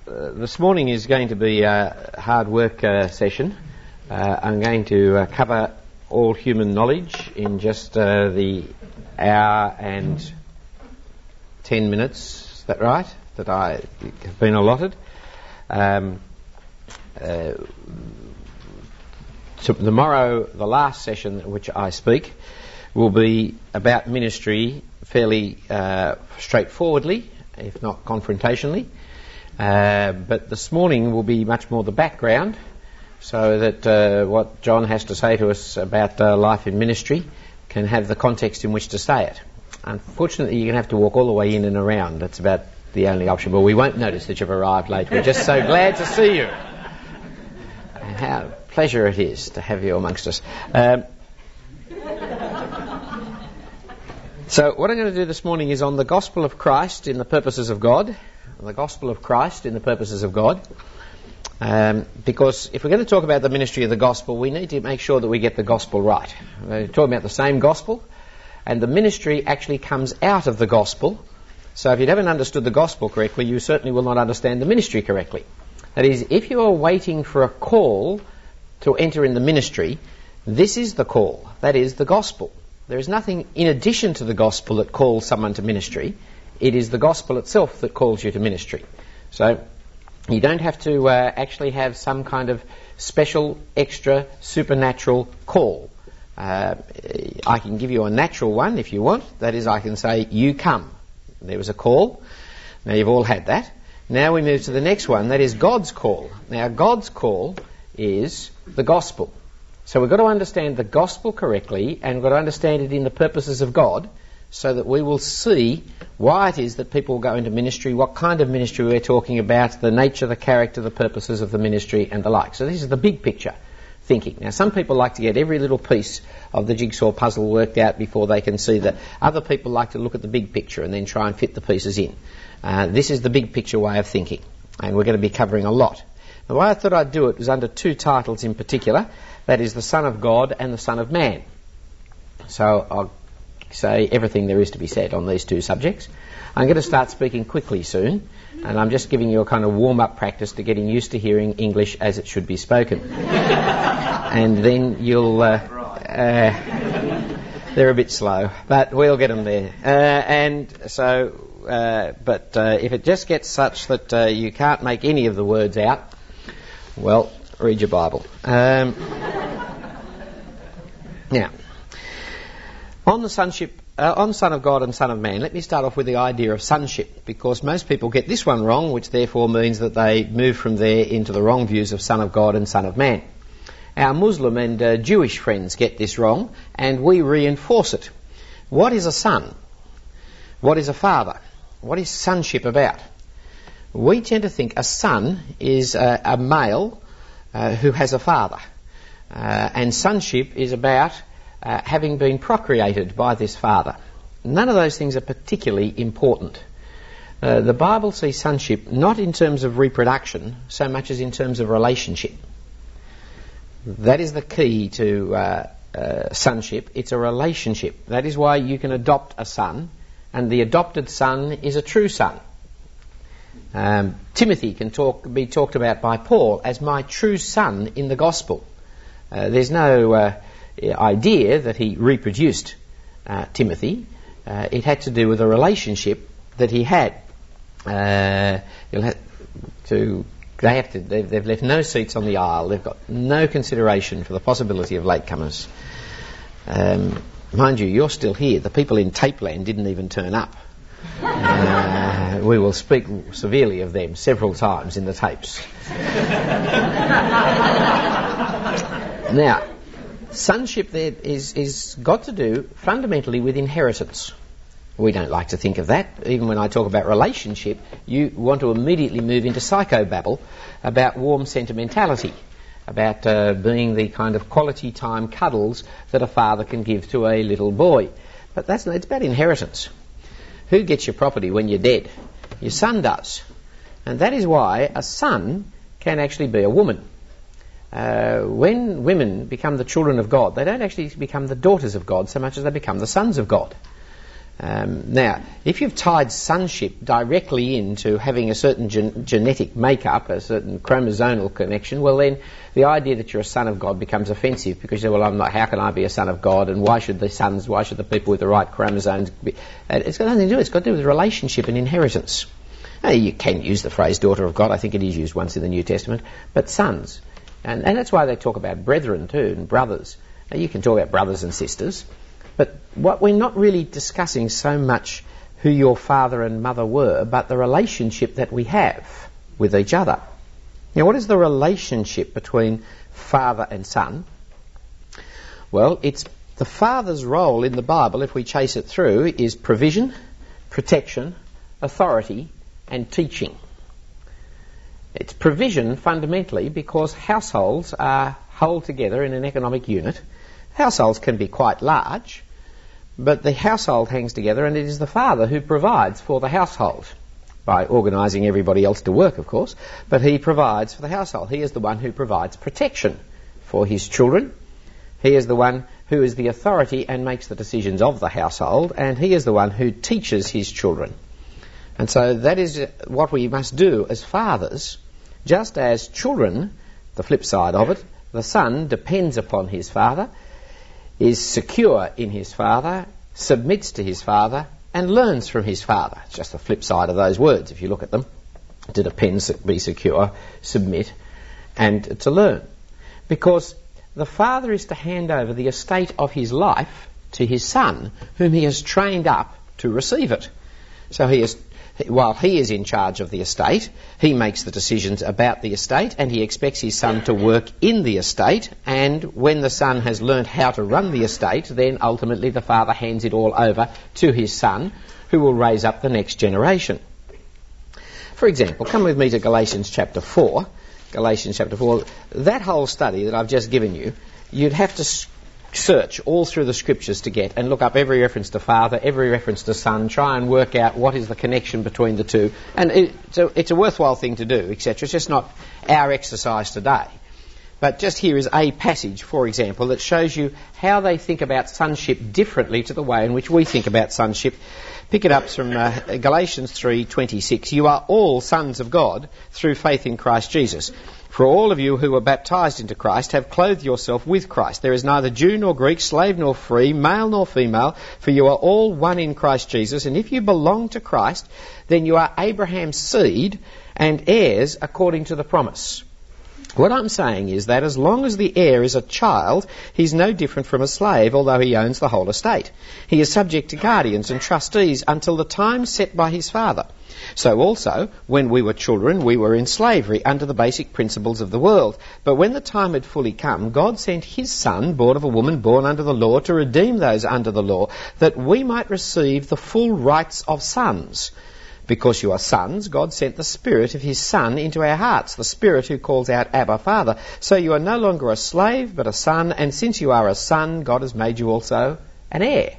This morning is going to be a hard work session. I'm going to cover all human knowledge in just the hour and 10 minutes, is that right, that I have been allotted. Tomorrow, the last session at which I speak will be about ministry fairly straightforwardly, if not confrontationally. But this morning will be much more the background, so that what John has to say to us about life in ministry can have the context in which to say it. Unfortunately, you're going to have to walk all the way in and around. That's about the only option. But we won't notice that you've arrived late. We're just so glad to see you. And how pleasure it is to have you amongst us. So what I'm going to do this morning is on the gospel of Christ in the purposes of God. The gospel of Christ in the purposes of God. Because if we're going to talk about the ministry of the gospel, we need to make sure that we get the gospel right. We're talking about the same gospel, and the ministry actually comes out of the gospel. So if you haven't understood the gospel correctly, you certainly will not understand the ministry correctly. That is, if you are waiting for a call to enter in the ministry, this is the call. That is the gospel. There is nothing in addition to the gospel that calls someone to ministry. It is the gospel itself that calls you to ministry. So you don't have to actually have some kind of special, extra, supernatural call. I can give you a natural one if you want. That is, I can say, you come. There was a call. Now you've all had that. Now we move to the next one. That is God's call. Now God's call is the gospel. So we've got to understand the gospel correctly, and we've got to understand it in the purposes of God, so that we will see why it is that people go into ministry, what kind of ministry we're talking about, the nature, the character, the purposes of the ministry, and the like. So this is the big picture thinking. Now, some people like to get every little piece of the jigsaw puzzle worked out before they can see that. Other people like to look at the big picture and then try and fit the pieces in. This is the big picture way of thinking, and we're going to be covering a lot. The way I thought I'd do it was under two titles in particular. That is the Son of God and the Son of Man. So I'll say everything there is to be said on these two subjects. I'm going to start speaking quickly soon, and I'm just giving you a kind of warm-up practice to getting used to hearing English as it should be spoken. And then you'll... they're a bit slow, but we'll get them there. But if it just gets such that you can't make any of the words out, well, read your Bible. Now, on the Son of God and Son of Man, let me start off with the idea of sonship, because most people get this one wrong, which therefore means that they move from there into the wrong views of Son of God and Son of Man. Our Muslim and Jewish friends get this wrong, and we reinforce it. What is a son? What is a father? What is sonship about? We tend to think a son is a male who has a father, and sonship is about having been procreated by this father. None of those things are particularly important. The Bible sees sonship not in terms of reproduction so much as in terms of relationship. That is the key to sonship. It's a relationship. That is why you can adopt a son, and the adopted son is a true son. Timothy can be talked about by Paul as my true son in the gospel. There's no idea that he reproduced Timothy. It had to do with a relationship that he had. They've left no seats on the aisle. They've got no consideration for the possibility of latecomers. Mind you, you're still here. The people in Tapeland didn't even turn up. We will speak severely of them several times in the tapes. Now, sonship there is got to do fundamentally with inheritance. We don't like to think of that. Even when I talk about relationship, you want to immediately move into psychobabble about warm sentimentality, about being the kind of quality time cuddles that a father can give to a little boy. But it's about inheritance. Who gets your property when you're dead? Your son does. And that is why a son can actually be a woman. When women become the children of God, they don't actually become the daughters of God so much as they become the sons of God. Now, if you've tied sonship directly into having a certain genetic makeup, a certain chromosomal connection, well then the idea that you're a son of God becomes offensive, because you say, well, I'm not, how can I be a son of God, and why should the people with the right chromosomes be? It's got nothing to do, it's got to do with relationship and inheritance. Now, you can use the phrase daughter of God, I think it is used once in the New Testament, but sons. And that's why they talk about brethren too, and brothers. Now, you can talk about brothers and sisters, but what we're not really discussing so much who your father and mother were, but the relationship that we have with each other. Now, what is the relationship between father and son? Well, it's the father's role in the Bible, if we chase it through, is provision, protection, authority, and teaching. It's provision fundamentally because households are held together in an economic unit. Households can be quite large, but the household hangs together, and it is the father who provides for the household by organising everybody else to work, of course, but he provides for the household. He is the one who provides protection for his children. He is the one who is the authority and makes the decisions of the household, and he is the one who teaches his children. And so that is what we must do as fathers. Just as children, the flip side of it, the son depends upon his father, is secure in his father, submits to his father, and learns from his father. It's just the flip side of those words, if you look at them. To depend, be secure, submit, and to learn. Because the father is to hand over the estate of his life to his son, whom he has trained up to receive it. So while he is in charge of the estate, he makes the decisions about the estate, and he expects his son to work in the estate, and when the son has learnt how to run the estate, then ultimately the father hands it all over to his son, who will raise up the next generation. For example, come with me to Galatians chapter 4. Galatians chapter 4. That whole study that I've just given you, you'd have to search all through the scriptures to get and look up every reference to father, every reference to son, try and work out what is the connection between the two. And it's a worthwhile thing to do, etc. It's just not our exercise today. But just here is a passage, for example, that shows you how they think about sonship differently to the way in which we think about sonship. Pick it up from Galatians 3:26. You are all sons of God through faith in Christ Jesus. For all of you who were baptized into Christ have clothed yourself with Christ. There is neither Jew nor Greek, slave nor free, male nor female, for you are all one in Christ Jesus. And if you belong to Christ, then you are Abraham's seed and heirs according to the promise. What I'm saying is that as long as the heir is a child, he's no different from a slave, although he owns the whole estate. He is subject to guardians and trustees until the time set by his father. So also, when we were children, we were in slavery under the basic principles of the world. But when the time had fully come, God sent his Son, born of a woman, born under the law, to redeem those under the law, that we might receive the full rights of sons. Because you are sons, God sent the Spirit of his Son into our hearts, the Spirit who calls out, Abba, Father. So you are no longer a slave, but a son, and since you are a son, God has made you also an heir.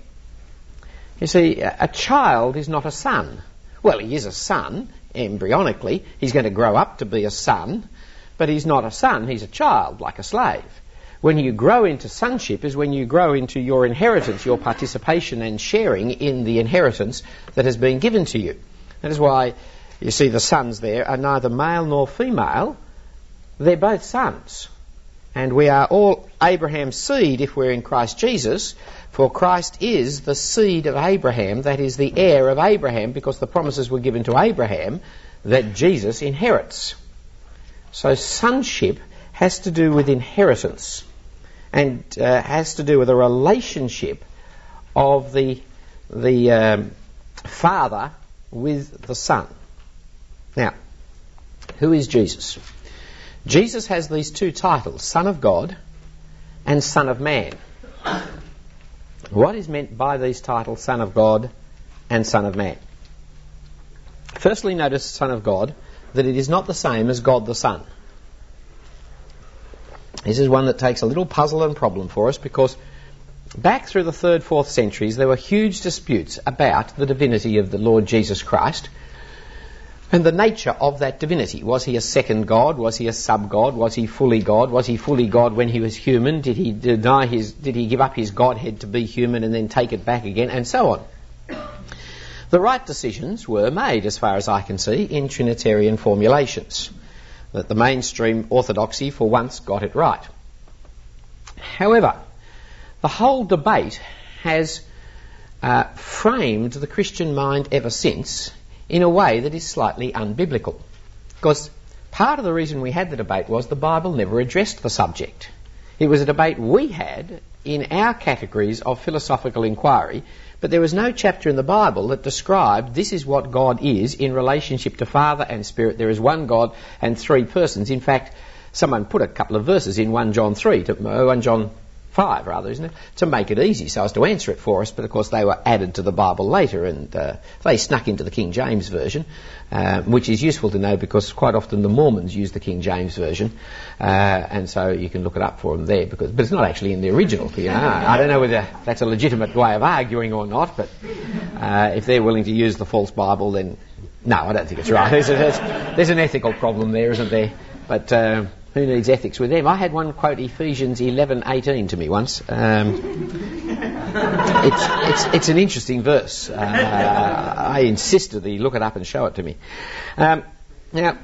You see, a child is not a son. Well, he is a son, embryonically. He's going to grow up to be a son, but he's not a son, he's a child, like a slave. When you grow into sonship is when you grow into your inheritance, your participation and sharing in the inheritance that has been given to you. That is why you see the sons there are neither male nor female. They're both sons. And we are all Abraham's seed if we're in Christ Jesus, for Christ is the seed of Abraham, that is the heir of Abraham, because the promises were given to Abraham that Jesus inherits. So sonship has to do with inheritance and has to do with a relationship of the father with the son. Now, who is Jesus? Jesus has these two titles, Son of God and Son of Man. What is meant by these titles, Son of God and Son of Man? Firstly, notice, Son of God, that it is not the same as God the Son. This is one that takes a little puzzle and problem for us, because back through the 3rd, 4th centuries there were huge disputes about the divinity of the Lord Jesus Christ and the nature of that divinity. Was he a second God? Was he a sub-God? Was he fully God? Was he fully God when he was human? Did he give up his Godhead to be human and then take it back again? And so on. The right decisions were made, as far as I can see, in Trinitarian formulations. That the mainstream orthodoxy for once got it right. However, the whole debate has framed the Christian mind ever since in a way that is slightly unbiblical. Because part of the reason we had the debate was the Bible never addressed the subject. It was a debate we had in our categories of philosophical inquiry, but there was no chapter in the Bible that described this is what God is in relationship to Father and Spirit. There is one God and three persons. In fact, someone put a couple of verses in 1 John 5, rather, isn't it, to make it easy so as to answer it for us, but of course they were added to the Bible later, and they snuck into the King James Version, which is useful to know because quite often the Mormons use the King James Version, and so you can look it up for them there, but it's not actually in the original, you know. I don't know whether that's a legitimate way of arguing or not, but if they're willing to use the false Bible, then no, I don't think it's right. There's an ethical problem there, isn't there? But who needs ethics with them? I had one quote Ephesians 11:18 to me once. It's an interesting verse. I insisted that he look it up and show it to me. Now,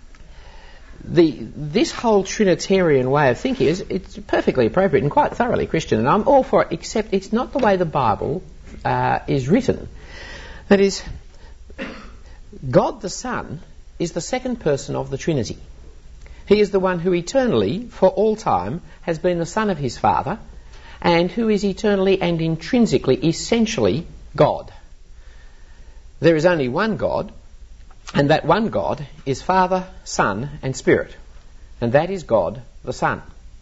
this whole Trinitarian way of thinking it's perfectly appropriate and quite thoroughly Christian, and I'm all for it, except it's not the way the Bible is written. That is, God the Son is the second person of the Trinity. He is the one who eternally, for all time, has been the Son of his Father, and who is eternally and intrinsically, essentially, God. There is only one God, and that one God is Father, Son, and Spirit, and that is God the Son.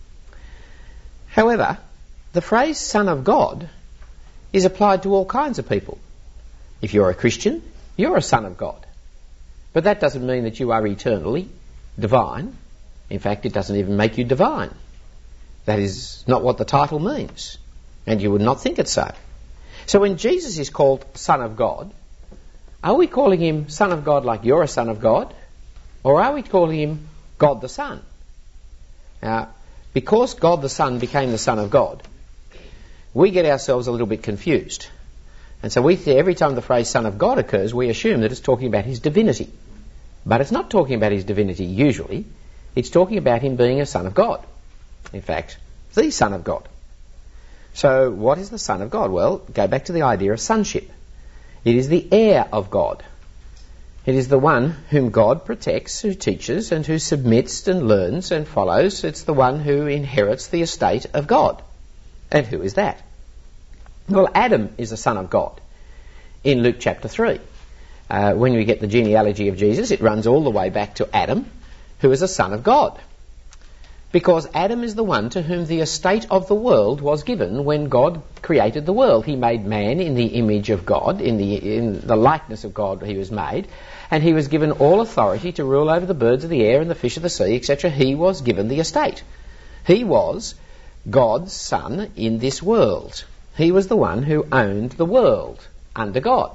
However, the phrase Son of God is applied to all kinds of people. If you're a Christian, you're a son of God. But that doesn't mean that you are eternally divine. In fact, it doesn't even make you divine. That is not what the title means, and you would not think it so. So when Jesus is called Son of God, are we calling him Son of God like you're a son of God? Or are we calling him God the Son? Now, because God the Son became the Son of God, we get ourselves a little bit confused. And so every time the phrase Son of God occurs, we assume that it's talking about his divinity. But it's not talking about his divinity usually. It's talking about him being a son of God. In fact, the Son of God. So what is the Son of God? Well, go back to the idea of sonship. It is the heir of God. It is the one whom God protects, who teaches and who submits and learns and follows. It's the one who inherits the estate of God. And who is that? Well, Adam is a son of God in Luke chapter 3. When we get the genealogy of Jesus, it runs all the way back to Adam, who is a son of God. Because Adam is the one to whom the estate of the world was given when God created the world. He made man in the image of God, in the likeness of God he was made, and he was given all authority to rule over the birds of the air and the fish of the sea, etc. He was given the estate. He was God's son in this world. He was the one who owned the world under God.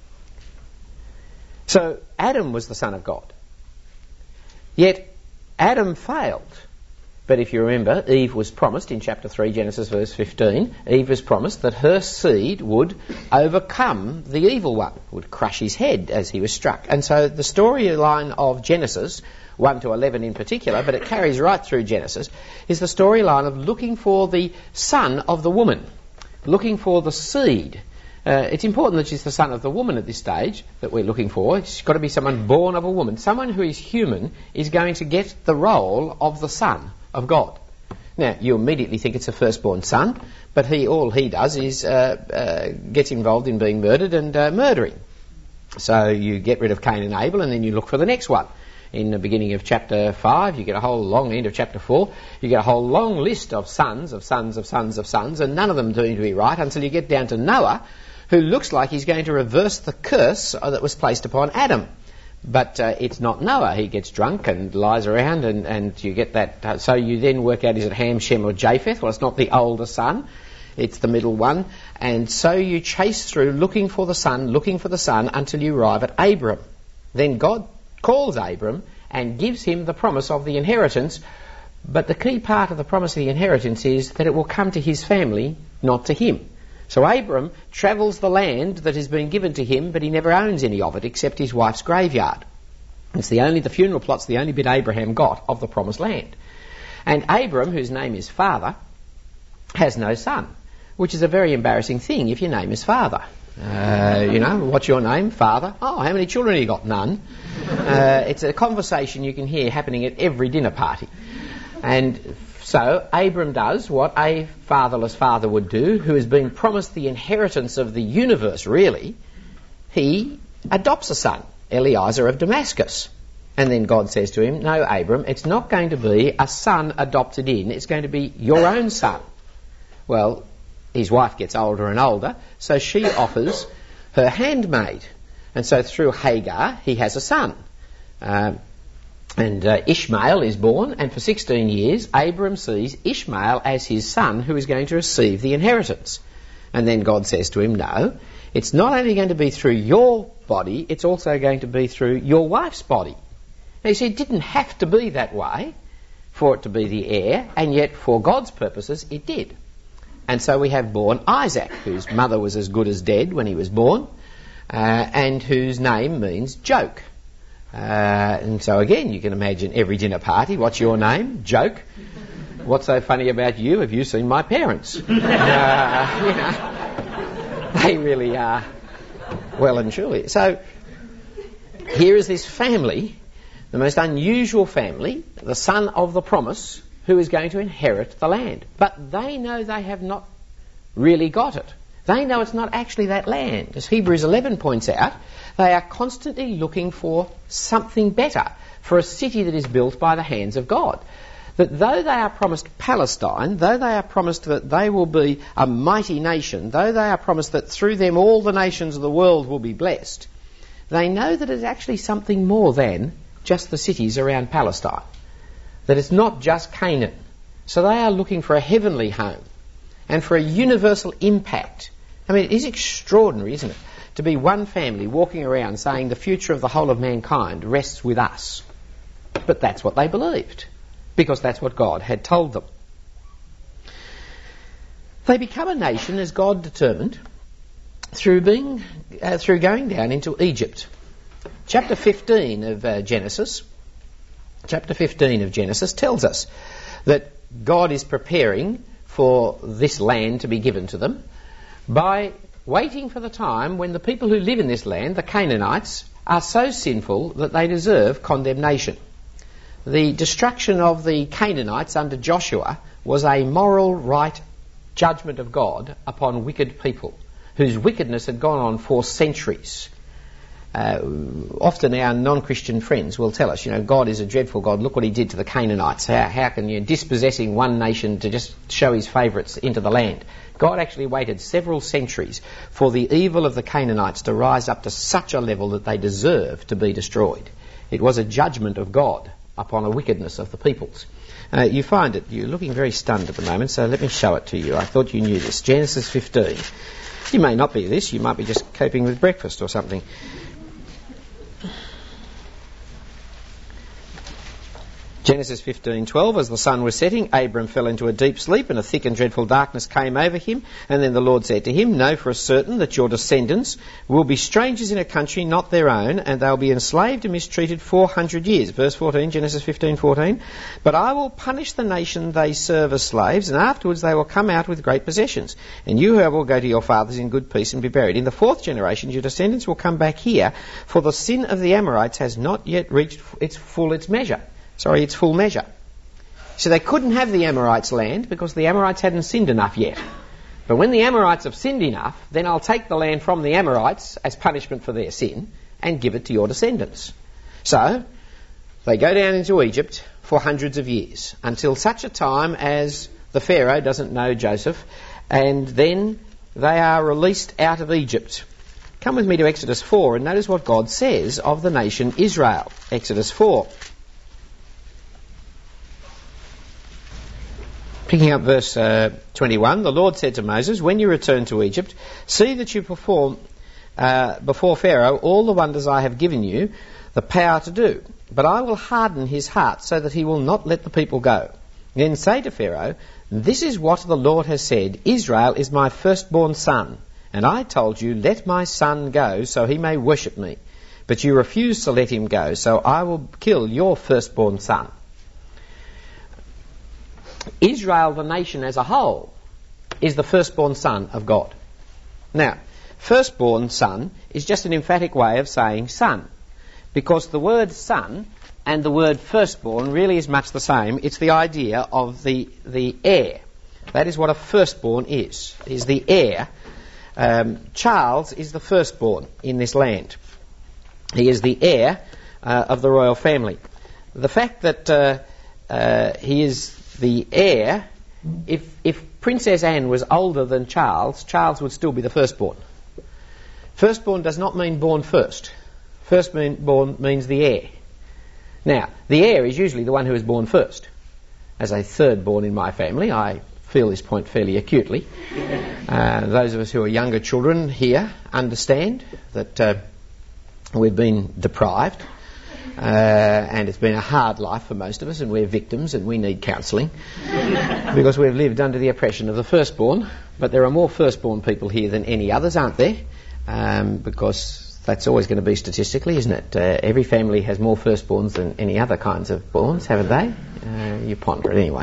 So Adam was the son of God. Yet Adam failed. But if you remember, Eve was promised in chapter 3, Genesis verse 15, Eve was promised that her seed would overcome the evil one, would crush his head as he was struck. And so the storyline of Genesis, 1 to 11 in particular, but it carries right through Genesis, is the storyline of looking for the son of the woman, looking for the seed. It's important that she's the son of the woman at this stage that we're looking for. It's got to be someone born of a woman. Someone who is human is going to get the role of the son of God. Now, you immediately think it's a firstborn son, but all he does is gets involved in being murdered and murdering. So you get rid of Cain and Abel, and then you look for the next one. In the beginning of chapter 5, you get a whole long end of chapter 4, you get a whole long list of sons, of sons, of sons, of sons, and none of them doing to be right until you get down to Noah, who looks like he's going to reverse the curse that was placed upon Adam. But it's not Noah. He gets drunk and lies around, and you get that. So you then work out, is it Ham, Shem or Japheth? Well, it's not the older son. It's the middle one. And so you chase through looking for the son until you arrive at Abram. Then God calls Abram and gives him the promise of the inheritance. But the key part of the promise of the inheritance is that it will come to his family, not to him. So Abram travels the land that has been given to him, but he never owns any of it except his wife's graveyard. The funeral plot's the only bit Abraham got of the promised land. And Abram, whose name is Father, has no son, which is a very embarrassing thing if your name is Father. What's your name? Father. Oh, how many children have you got? None. It's a conversation you can hear happening at every dinner party. And so Abram does what a fatherless father would do, who has been promised the inheritance of the universe, really. He adopts a son, Eliezer of Damascus. And then God says to him, no, Abram, it's not going to be a son adopted in, it's going to be your own son. Well, his wife gets older and older, so she offers her handmaid. And so through Hagar, he has a son. Ishmael is born, and for 16 years, Abram sees Ishmael as his son who is going to receive the inheritance. And then God says to him, no, it's not only going to be through your body, it's also going to be through your wife's body. Now you see, it didn't have to be that way for it to be the heir, and yet for God's purposes it did. And so we have born Isaac, whose mother was as good as dead when he was born, and whose name means joke. And so again, you can imagine every dinner party, what's your name? Joke. What's so funny about you? Have you seen my parents? They really are well and truly. So here is this family, the most unusual family, the son of the promise, who is going to inherit the land. But they know they have not really got it. They know it's not actually that land. As Hebrews 11 points out, they are constantly looking for something better, for a city that is built by the hands of God. That though they are promised Palestine, though they are promised that they will be a mighty nation, though they are promised that through them all the nations of the world will be blessed, they know that it's actually something more than just the cities around Palestine. That it's not just Canaan. So they are looking for a heavenly home and for a universal impact. I mean, it is extraordinary, isn't it, to be one family walking around saying the future of the whole of mankind rests with us. But that's what they believed, because that's what God had told them. They become a nation as God determined through going down into Egypt. Chapter 15 of Genesis tells us that God is preparing for this land to be given to them by waiting for the time when the people who live in this land, the Canaanites, are so sinful that they deserve condemnation. The destruction of the Canaanites under Joshua was a moral right judgment of God upon wicked people whose wickedness had gone on for centuries. Often our non-Christian friends will tell us, God is a dreadful God. Look what he did to the Canaanites. How can you, dispossessing one nation to just show his favourites into the land? God actually waited several centuries for the evil of the Canaanites to rise up to such a level that they deserve to be destroyed. It was a judgment of God upon a wickedness of the peoples. You find it. You're looking very stunned at the moment, so let me show it to you. I thought you knew this. Genesis 15. You may not be this. You might be just coping with breakfast or something. Genesis 15:12, as the sun was setting, Abram fell into a deep sleep, and a thick and dreadful darkness came over him. And then the Lord said to him, know for a certain that your descendants will be strangers in a country not their own, and they'll be enslaved and mistreated 400 years. Verse 14, Genesis 15:14. But I will punish the nation they serve as slaves, and afterwards they will come out with great possessions. And you, however, will go to your fathers in good peace and be buried. In the fourth generation your descendants will come back here, for the sin of the Amorites has not yet reached its full measure. So they couldn't have the Amorites' land because the Amorites hadn't sinned enough yet. But when the Amorites have sinned enough, then I'll take the land from the Amorites as punishment for their sin and give it to your descendants. So they go down into Egypt for hundreds of years until such a time as the Pharaoh doesn't know Joseph, and then they are released out of Egypt. Come with me to Exodus 4 and notice what God says of the nation Israel. Exodus 4. Picking up verse 21, the Lord said to Moses, when you return to Egypt, see that you perform before Pharaoh all the wonders I have given you the power to do. But I will harden his heart so that he will not let the people go. Then say to Pharaoh, this is what the Lord has said, Israel is my firstborn son, and I told you, let my son go so he may worship me. But you refused to let him go, so I will kill your firstborn son. Israel, the nation as a whole, is the firstborn son of God. Now, firstborn son is just an emphatic way of saying son, because the word son and the word firstborn really is much the same. It's the idea of the heir. That is what a firstborn is the heir. Charles is the firstborn in this land. He is the heir of the royal family. The fact that he is the heir, if Princess Anne was older than Charles, Charles would still be the firstborn. Firstborn does not mean born first. Firstborn means the heir. Now, the heir is usually the one who is born first. As a thirdborn in my family, I feel this point fairly acutely. Those of us who are younger children here understand that we've been deprived, and it's been a hard life for most of us, and we're victims and we need counselling because we've lived under the oppression of the firstborn. But there are more firstborn people here than any others, aren't there? Because that's always going to be statistically, isn't it? Every family has more firstborns than any other kinds of borns, haven't they? You ponder it anyway.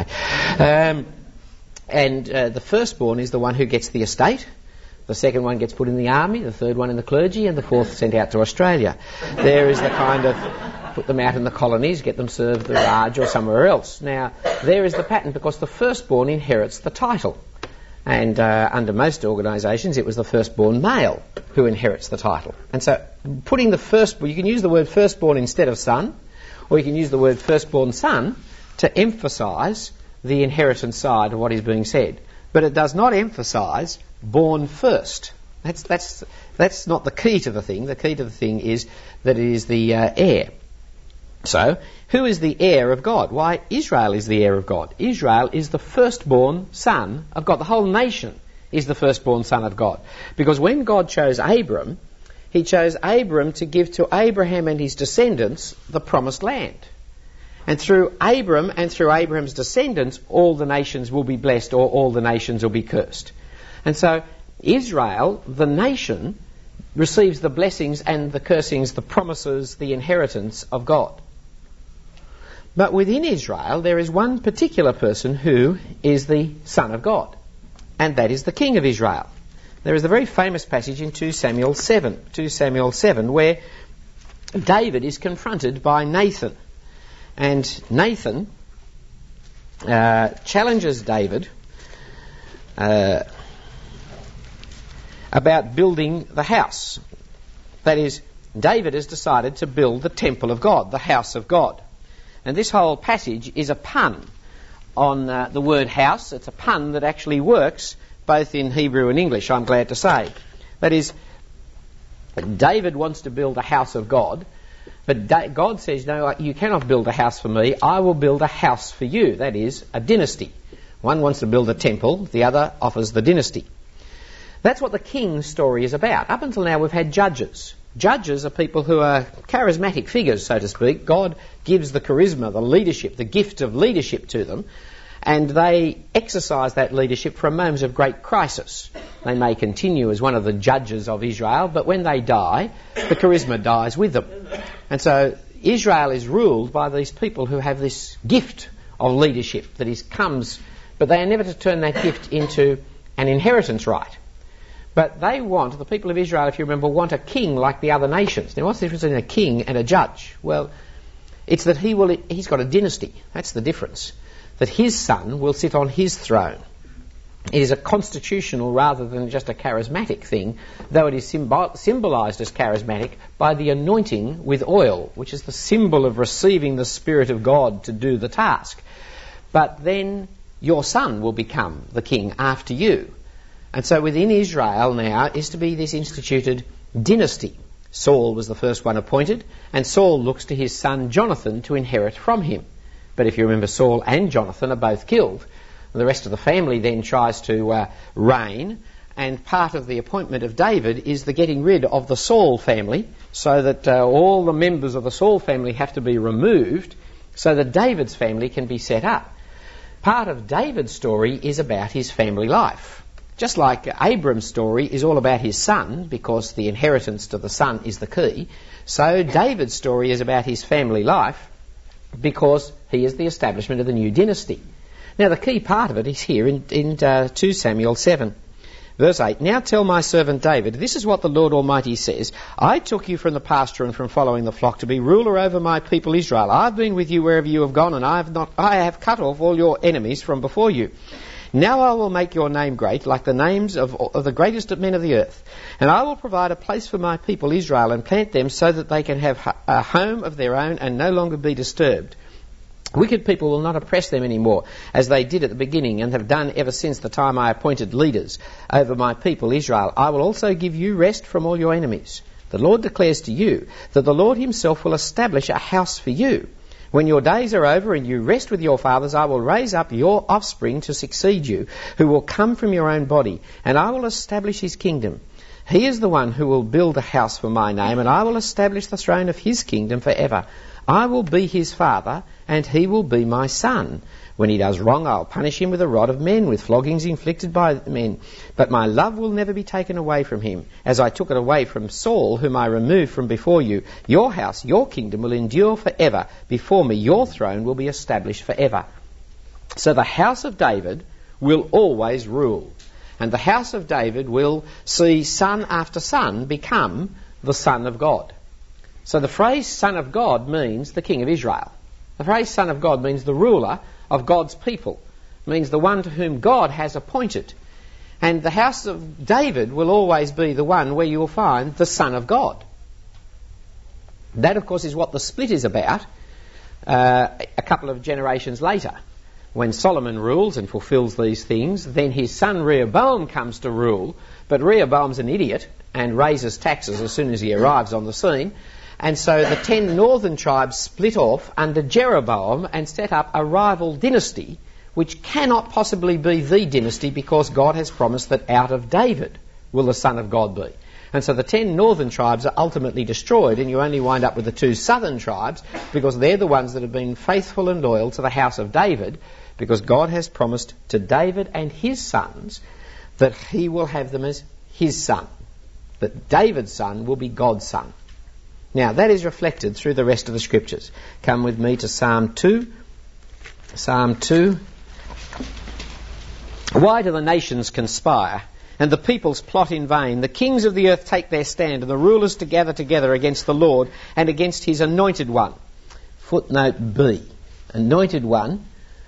And the firstborn is the one who gets the estate. The second one gets put in the army, the third one in the clergy, and the fourth sent out to Australia. There is the kind of put them out in the colonies, get them served the Raj or somewhere else. Now, there is the pattern, because the firstborn inherits the title. And under most organisations, it was the firstborn male who inherits the title. And so putting the firstborn, you can use the word firstborn instead of son, or you can use the word firstborn son to emphasise the inheritance side of what is being said. But it does not emphasise born first. That's not the key to the thing. The key to the thing is that it is the heir. So, who is the heir of God? Why, Israel is the heir of God. Israel is the firstborn son of God. The whole nation is the firstborn son of God. Because when God chose Abram, he chose Abram to give to Abraham and his descendants the promised land. And through Abram and through Abraham's descendants, all the nations will be blessed, or all the nations will be cursed. And so Israel, the nation, receives the blessings and the cursings, the promises, the inheritance of God. But within Israel, there is one particular person who is the Son of God, and that is the King of Israel. There is a very famous passage in 2 Samuel 7, where David is confronted by Nathan. And Nathan challenges David about building the house. That is, David has decided to build the temple of God, the house of God. And this whole passage is a pun on the word house. It's a pun that actually works both in Hebrew and English, I'm glad to say. That is, David wants to build a house of God, but God says, no, you cannot build a house for me, I will build a house for you. That is, a dynasty. One wants to build a temple, the other offers the dynasty. That's what the king's story is about. Up until now we've had judges. Judges are people who are charismatic figures, so to speak. God gives the charisma, the leadership, the gift of leadership to them, and they exercise that leadership for a moment of great crisis. They may continue as one of the judges of Israel, but when they die, the charisma dies with them. And so Israel is ruled by these people who have this gift of leadership that comes, but they are never to turn that gift into an inheritance right. But they want, the people of Israel, if you remember, want a king like the other nations. Now, what's the difference between a king and a judge? Well, it's that he's got a dynasty. That's the difference. That his son will sit on his throne. It is a constitutional rather than just a charismatic thing, though it is symbolised as charismatic by the anointing with oil, which is the symbol of receiving the Spirit of God to do the task. But then your son will become the king after you. And so within Israel now is to be this instituted dynasty. Saul was the first one appointed, and Saul looks to his son Jonathan to inherit from him. But if you remember, Saul and Jonathan are both killed. The rest of the family then tries to reign, and part of the appointment of David is the getting rid of the Saul family, so that all the members of the Saul family have to be removed, so that David's family can be set up. Part of David's story is about his family life. Just like Abram's story is all about his son, because the inheritance to the son is the key, so David's story is about his family life, because he is the establishment of the new dynasty. Now the key part of it is here in 2 Samuel 7. Verse 8, "Now tell my servant David, this is what the Lord Almighty says. I took you from the pasture and from following the flock to be ruler over my people Israel. I've been with you wherever you have gone, and I have cut off all your enemies from before you. Now I will make your name great, like the names of the greatest men of the earth. And I will provide a place for my people Israel and plant them so that they can have a home of their own and no longer be disturbed. Wicked people will not oppress them anymore, as they did at the beginning and have done ever since the time I appointed leaders over my people Israel. I will also give you rest from all your enemies. The Lord declares to you that the Lord himself will establish a house for you. When your days are over and you rest with your fathers, I will raise up your offspring to succeed you, who will come from your own body, and I will establish his kingdom. He is the one who will build a house for my name, and I will establish the throne of his kingdom forever. I will be his father, and he will be my son. When he does wrong, I'll punish him with a rod of men, with floggings inflicted by men. But my love will never be taken away from him, as I took it away from Saul, whom I removed from before you. Your house, your kingdom will endure forever. Before me, your throne will be established forever." So the house of David will always rule. And the house of David will see son after son become the Son of God. So the phrase Son of God means the King of Israel. The phrase Son of God means the ruler of God's people. It means the one to whom God has appointed. And the house of David will always be the one where you will find the Son of God. That, of course, is what the split is about a couple of generations later. When Solomon rules and fulfills these things, then his son Rehoboam comes to rule, but Rehoboam's an idiot and raises taxes as soon as he arrives on the scene. And so the 10 northern tribes split off under Jeroboam and set up a rival dynasty, which cannot possibly be the dynasty, because God has promised that out of David will the Son of God be. And so the 10 northern tribes are ultimately destroyed, and you only wind up with the 2 southern tribes, because they're the ones that have been faithful and loyal to the house of David, because God has promised to David and his sons that he will have them as his son, that David's son will be God's son. Now, that is reflected through the rest of the scriptures. Come with me to Psalm 2. Psalm 2. "Why do the nations conspire, and the peoples plot in vain? The kings of the earth take their stand, and the rulers to gather together against the Lord and against his anointed one." Footnote B. Anointed one.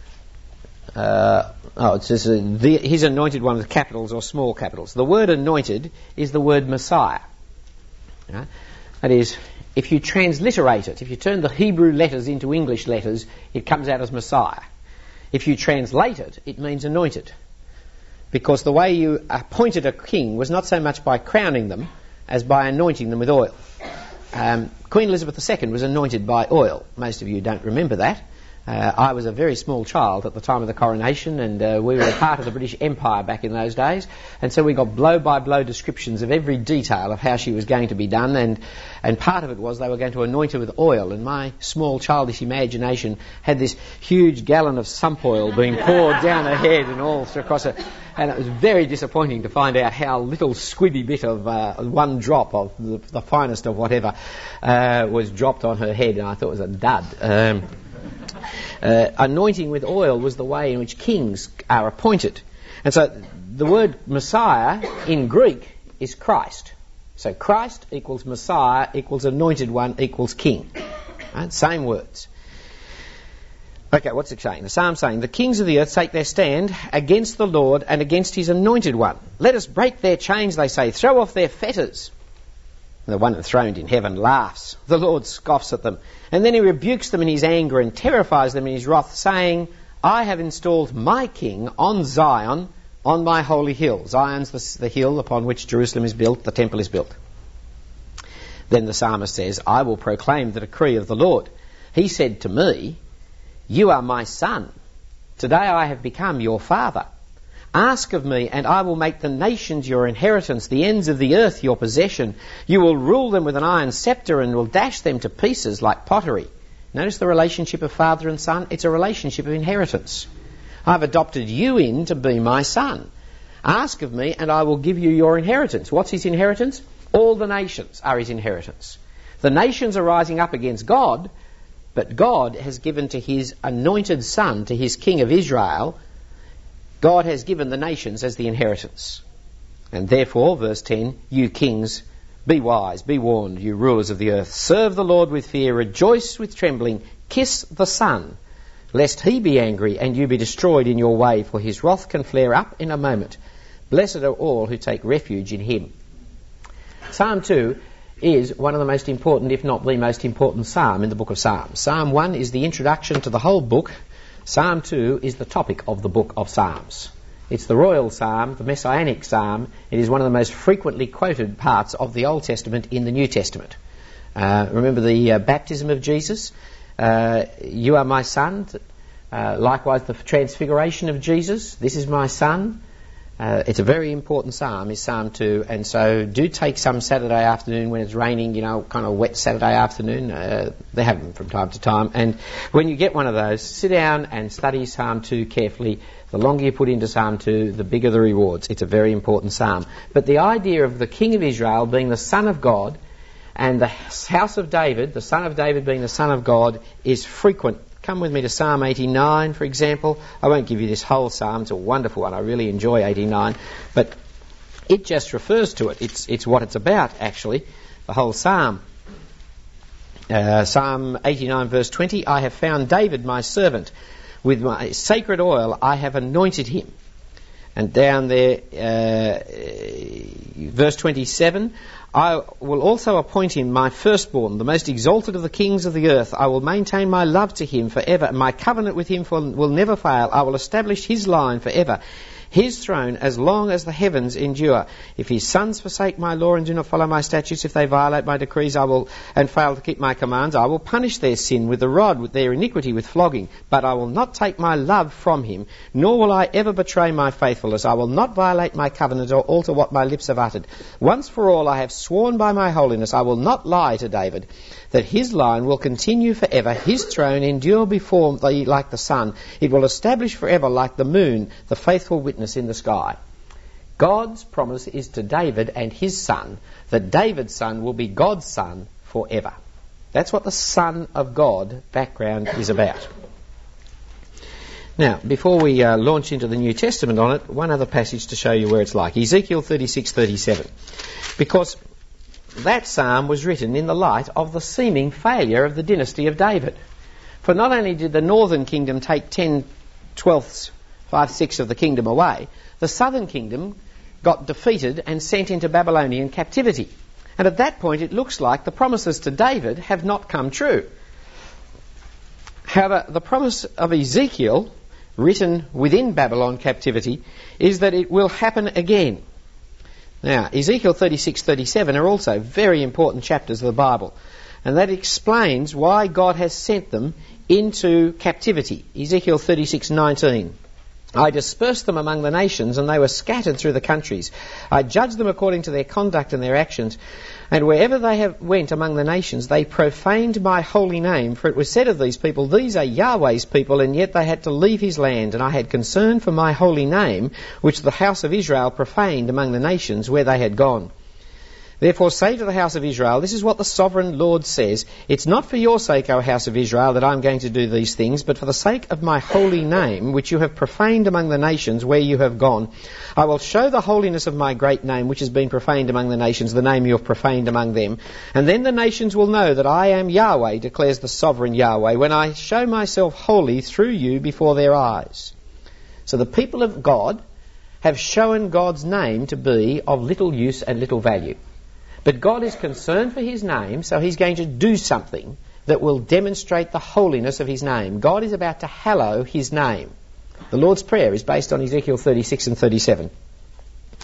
It says his anointed one with capitals or small capitals. The word anointed is the word Messiah. Right? That is, if you transliterate it, if you turn the Hebrew letters into English letters, it comes out as Messiah. If you translate it, it means anointed. Because the way you appointed a king was not so much by crowning them as by anointing them with oil. Queen Elizabeth II was anointed by oil. Most of you don't remember that. I was a very small child at the time of the coronation, and we were a part of the British Empire back in those days, and so we got blow-by-blow descriptions of every detail of how she was going to be done, and part of it was they were going to anoint her with oil, and my small childish imagination had this huge gallon of sump oil being poured down her head and all across her, and it was very disappointing to find out how little squibby bit of one drop of the finest of whatever was dropped on her head, and I thought it was a dud. Anointing with oil was the way in which kings are appointed. And so the word Messiah in Greek is Christ. So Christ equals Messiah equals anointed one equals king. Right? Same words. Okay, what's it saying? The psalm's saying, "The kings of the earth take their stand against the Lord and against his anointed one. Let us break their chains," they say, "throw off their fetters." The one enthroned in heaven laughs. The Lord scoffs at them. And then he rebukes them in his anger and terrifies them in his wrath, saying, "I have installed my king on Zion, on my holy hill." Zion's the hill upon which Jerusalem is built, the temple is built. Then the psalmist says, "I will proclaim the decree of the Lord. He said to me, 'You are my son. Today I have become your father. Ask of me, and I will make the nations your inheritance, the ends of the earth your possession. You will rule them with an iron scepter and will dash them to pieces like pottery." Notice the relationship of father and son. It's a relationship of inheritance. I've adopted you in to be my son. Ask of me and I will give you your inheritance. What's his inheritance? All the nations are his inheritance. The nations are rising up against God, but God has given to his anointed son, to his king of Israel, God has given the nations as the inheritance. And therefore, verse 10, you kings, be wise, be warned, you rulers of the earth. Serve the Lord with fear, rejoice with trembling, kiss the Son, lest he be angry and you be destroyed in your way, for his wrath can flare up in a moment. Blessed are all who take refuge in him. Psalm 2 is one of the most important, if not the most important psalm in the book of Psalms. Psalm 1 is the introduction to the whole book. Psalm 2 is the topic of the book of Psalms. It's the royal psalm, the messianic psalm. It is one of the most frequently quoted parts of the Old Testament in the New Testament. Remember the baptism of Jesus? You are my son. Likewise, the transfiguration of Jesus. This is my son. It's a very important psalm, is Psalm 2. And so do take some Saturday afternoon when it's raining, kind of wet Saturday afternoon. They have them from time to time. And when you get one of those, sit down and study Psalm 2 carefully. The longer you put into Psalm 2, the bigger the rewards. It's a very important psalm. But the idea of the King of Israel being the Son of God and the house of David, the Son of David being the Son of God, is frequent. Come with me to Psalm 89, for example. I won't give you this whole psalm. It's a wonderful one. I really enjoy 89. But it just refers to it. It's what it's about, actually, the whole psalm. Psalm 89, verse 20, I have found David, my servant. With my sacred oil I have anointed him. And down there, verse 27, I will also appoint him my firstborn, the most exalted of the kings of the earth. I will maintain my love to him forever, and my covenant with him will never fail. I will establish his line forever, his throne as long as the heavens endure. If his sons forsake my law and do not follow my statutes, if they violate my decrees and fail to keep my commands, I will punish their sin with the rod, with their iniquity with flogging. But I will not take my love from him, nor will I ever betray my faithfulness. I will not violate my covenant or alter what my lips have uttered. Once for all I have sworn by my holiness, I will not lie to David, that his line will continue forever, his throne endure before thee like the sun. It will establish forever like the moon, the faithful witness in the sky. God's promise is to David and his son, that David's son will be God's son forever. That's what the Son of God background is about. Now, before we launch into the New Testament on it, one other passage to show you where it's like. Ezekiel 36:37. Because that psalm was written in the light of the seeming failure of the dynasty of David. For not only did the northern kingdom take 10/12, 5/6 of the kingdom away, the southern kingdom got defeated and sent into Babylonian captivity. And at that point it looks like the promises to David have not come true. However, the promise of Ezekiel, written within Babylon captivity, is that it will happen again. Now, Ezekiel 36:37 are also very important chapters of the Bible, and that explains why God has sent them into captivity. Ezekiel 36:19. I dispersed them among the nations, and they were scattered through the countries. I judged them according to their conduct and their actions. And wherever they went among the nations, they profaned my holy name. For it was said of these people, these are Yahweh's people, and yet they had to leave his land. And I had concern for my holy name, which the house of Israel profaned among the nations where they had gone. Therefore say to the house of Israel, this is what the sovereign Lord says, it's not for your sake, O house of Israel, that I'm going to do these things, but for the sake of my holy name, which you have profaned among the nations where you have gone. I will show the holiness of my great name, which has been profaned among the nations, the name you have profaned among them. And then the nations will know that I am Yahweh, declares the sovereign Yahweh, when I show myself holy through you before their eyes. So the people of God have shown God's name to be of little use and little value. But God is concerned for his name, so he's going to do something that will demonstrate the holiness of his name. God is about to hallow his name. The Lord's Prayer is based on Ezekiel 36 and 37.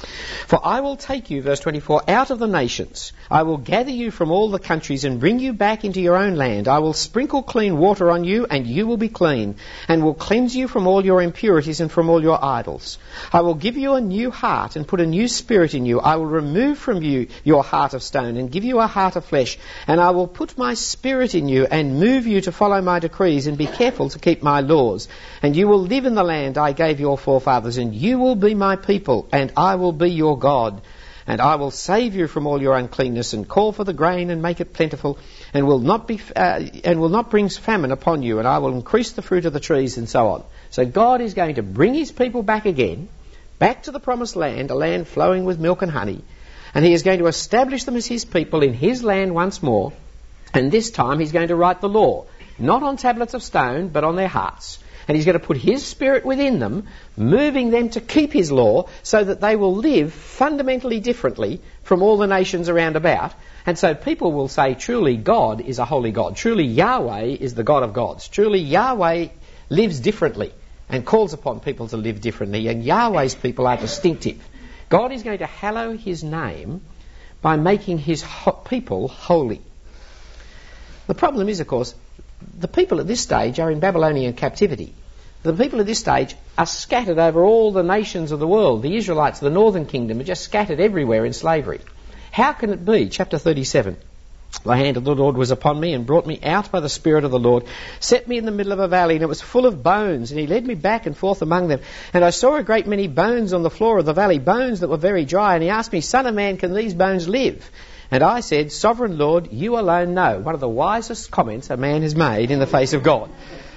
For I will take you, verse 24, out of the nations. I will gather you from all the countries and bring you back into your own land. I will sprinkle clean water on you, and you will be clean, and will cleanse you from all your impurities and from all your idols. I will give you a new heart and put a new spirit in you. I will remove from you your heart of stone and give you a heart of flesh, and I will put my spirit in you and move you to follow my decrees and be careful to keep my laws. And you will live in the land I gave your forefathers, and you will be my people, and I will be your God. And I will save you from all your uncleanness, and call for the grain and make it plentiful, and will not bring famine upon you, and I will increase the fruit of the trees, and so on. So God is going to bring his people back again, back to the promised land, a land flowing with milk and honey, and he is going to establish them as his people in his land once more, and this time he's going to write the law, not on tablets of stone, but on their hearts. And he's going to put his spirit within them, moving them to keep his law so that they will live fundamentally differently from all the nations around about. And so people will say, truly God is a holy God. Truly Yahweh is the God of gods. Truly Yahweh lives differently and calls upon people to live differently. And Yahweh's people are distinctive. God is going to hallow his name by making his people holy. The problem is, of course, the people at this stage are in Babylonian captivity. The people at this stage are scattered over all the nations of the world. The Israelites, the northern kingdom, are just scattered everywhere in slavery. How can it be? Chapter 37. The hand of the Lord was upon me and brought me out by the Spirit of the Lord, set me in the middle of a valley, and it was full of bones, and he led me back and forth among them. And I saw a great many bones on the floor of the valley, bones that were very dry. And he asked me, Son of man, can these bones live? And I said, Sovereign Lord, you alone know. One of the wisest comments a man has made in the face of God.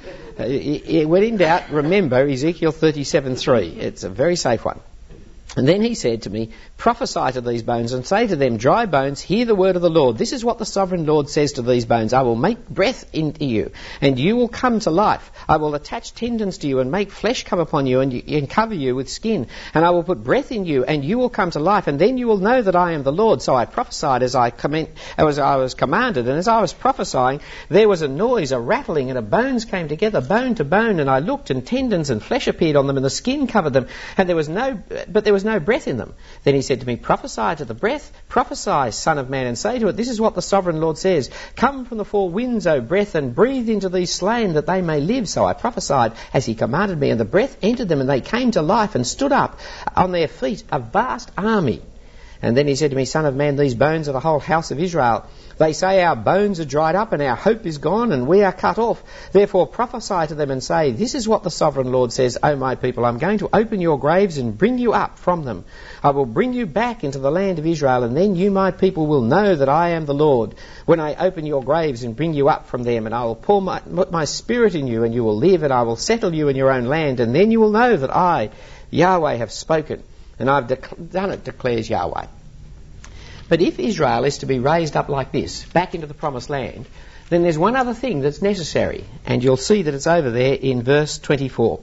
When in doubt, remember Ezekiel 37:3. It's a very safe one. And then he said to me, prophesy to these bones and say to them, dry bones, hear the word of the Lord. This is what the sovereign Lord says to these bones. I will make breath into you, and you will come to life. I will attach tendons to you and make flesh come upon you and cover you with skin. And I will put breath in you, and you will come to life. And then you will know that I am the Lord. So I prophesied as I was commanded. And as I was prophesying, there was a noise, a rattling, and bones came together, bone to bone. And I looked, and tendons and flesh appeared on them, and the skin covered them. And there was no breath in them. Then he said to me, prophesy to the breath, prophesy, Son of man, and say to it, this is what the sovereign Lord says. Come from the four winds, O breath, and breathe into these slain that they may live. So I prophesied as he commanded me, and the breath entered them, and they came to life and stood up on their feet, a vast army. And then he said to me, Son of man, these bones are the whole house of Israel. They say our bones are dried up and our hope is gone and we are cut off. Therefore prophesy to them and say, this is what the sovereign Lord says, O my people, I'm going to open your graves and bring you up from them. I will bring you back into the land of Israel, and then you, my people, will know that I am the Lord when I open your graves and bring you up from them. And I will pour my spirit in you, and you will live, and I will settle you in your own land. And then you will know that I, Yahweh, have spoken, and I've done it, declares Yahweh. But if Israel is to be raised up like this, back into the promised land, then there's one other thing that's necessary, and you'll see that it's over there in verse 24.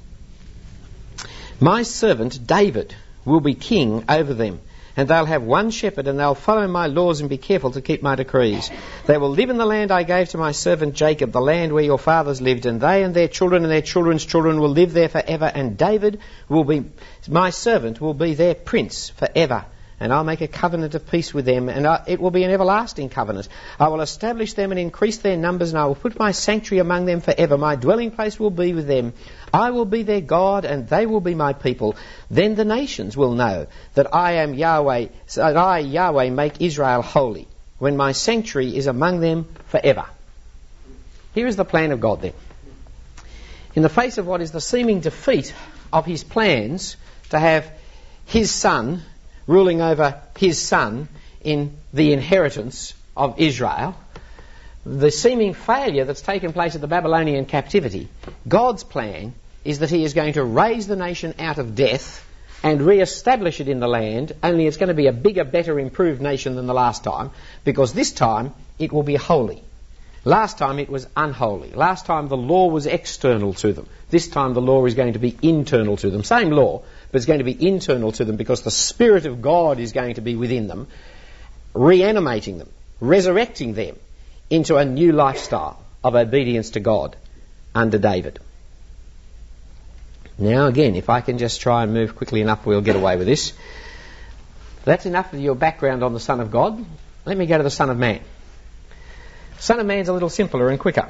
My servant David will be king over them, and they'll have one shepherd, and they'll follow my laws and be careful to keep my decrees. They will live in the land I gave to my servant Jacob, the land where your fathers lived, and they and their children and their children's children will live there forever, and David will be, my servant will be their prince forever. And I'll make a covenant of peace with them, and it will be an everlasting covenant. I will establish them and increase their numbers, and I will put my sanctuary among them forever. My dwelling place will be with them. I will be their God, and they will be my people. Then the nations will know that I am Yahweh, that I, Yahweh, make Israel holy, when my sanctuary is among them forever. Here is the plan of God then. In the face of what is the seeming defeat of his plans to have his son ruling over his son in the inheritance of Israel, the seeming failure that's taken place at the Babylonian captivity, God's plan is that he is going to raise the nation out of death and re-establish it in the land, only it's going to be a bigger, better, improved nation than the last time, because this time it will be holy. Last time it was unholy. Last time the law was external to them. This time the law is going to be internal to them. Same law, but it's going to be internal to them because the Spirit of God is going to be within them, reanimating them, resurrecting them into a new lifestyle of obedience to God under David. Now again, if I can just try and move quickly enough, we'll get away with this. That's enough of your background on the Son of God. Let me go to the Son of Man. Son of Man's a little simpler and quicker.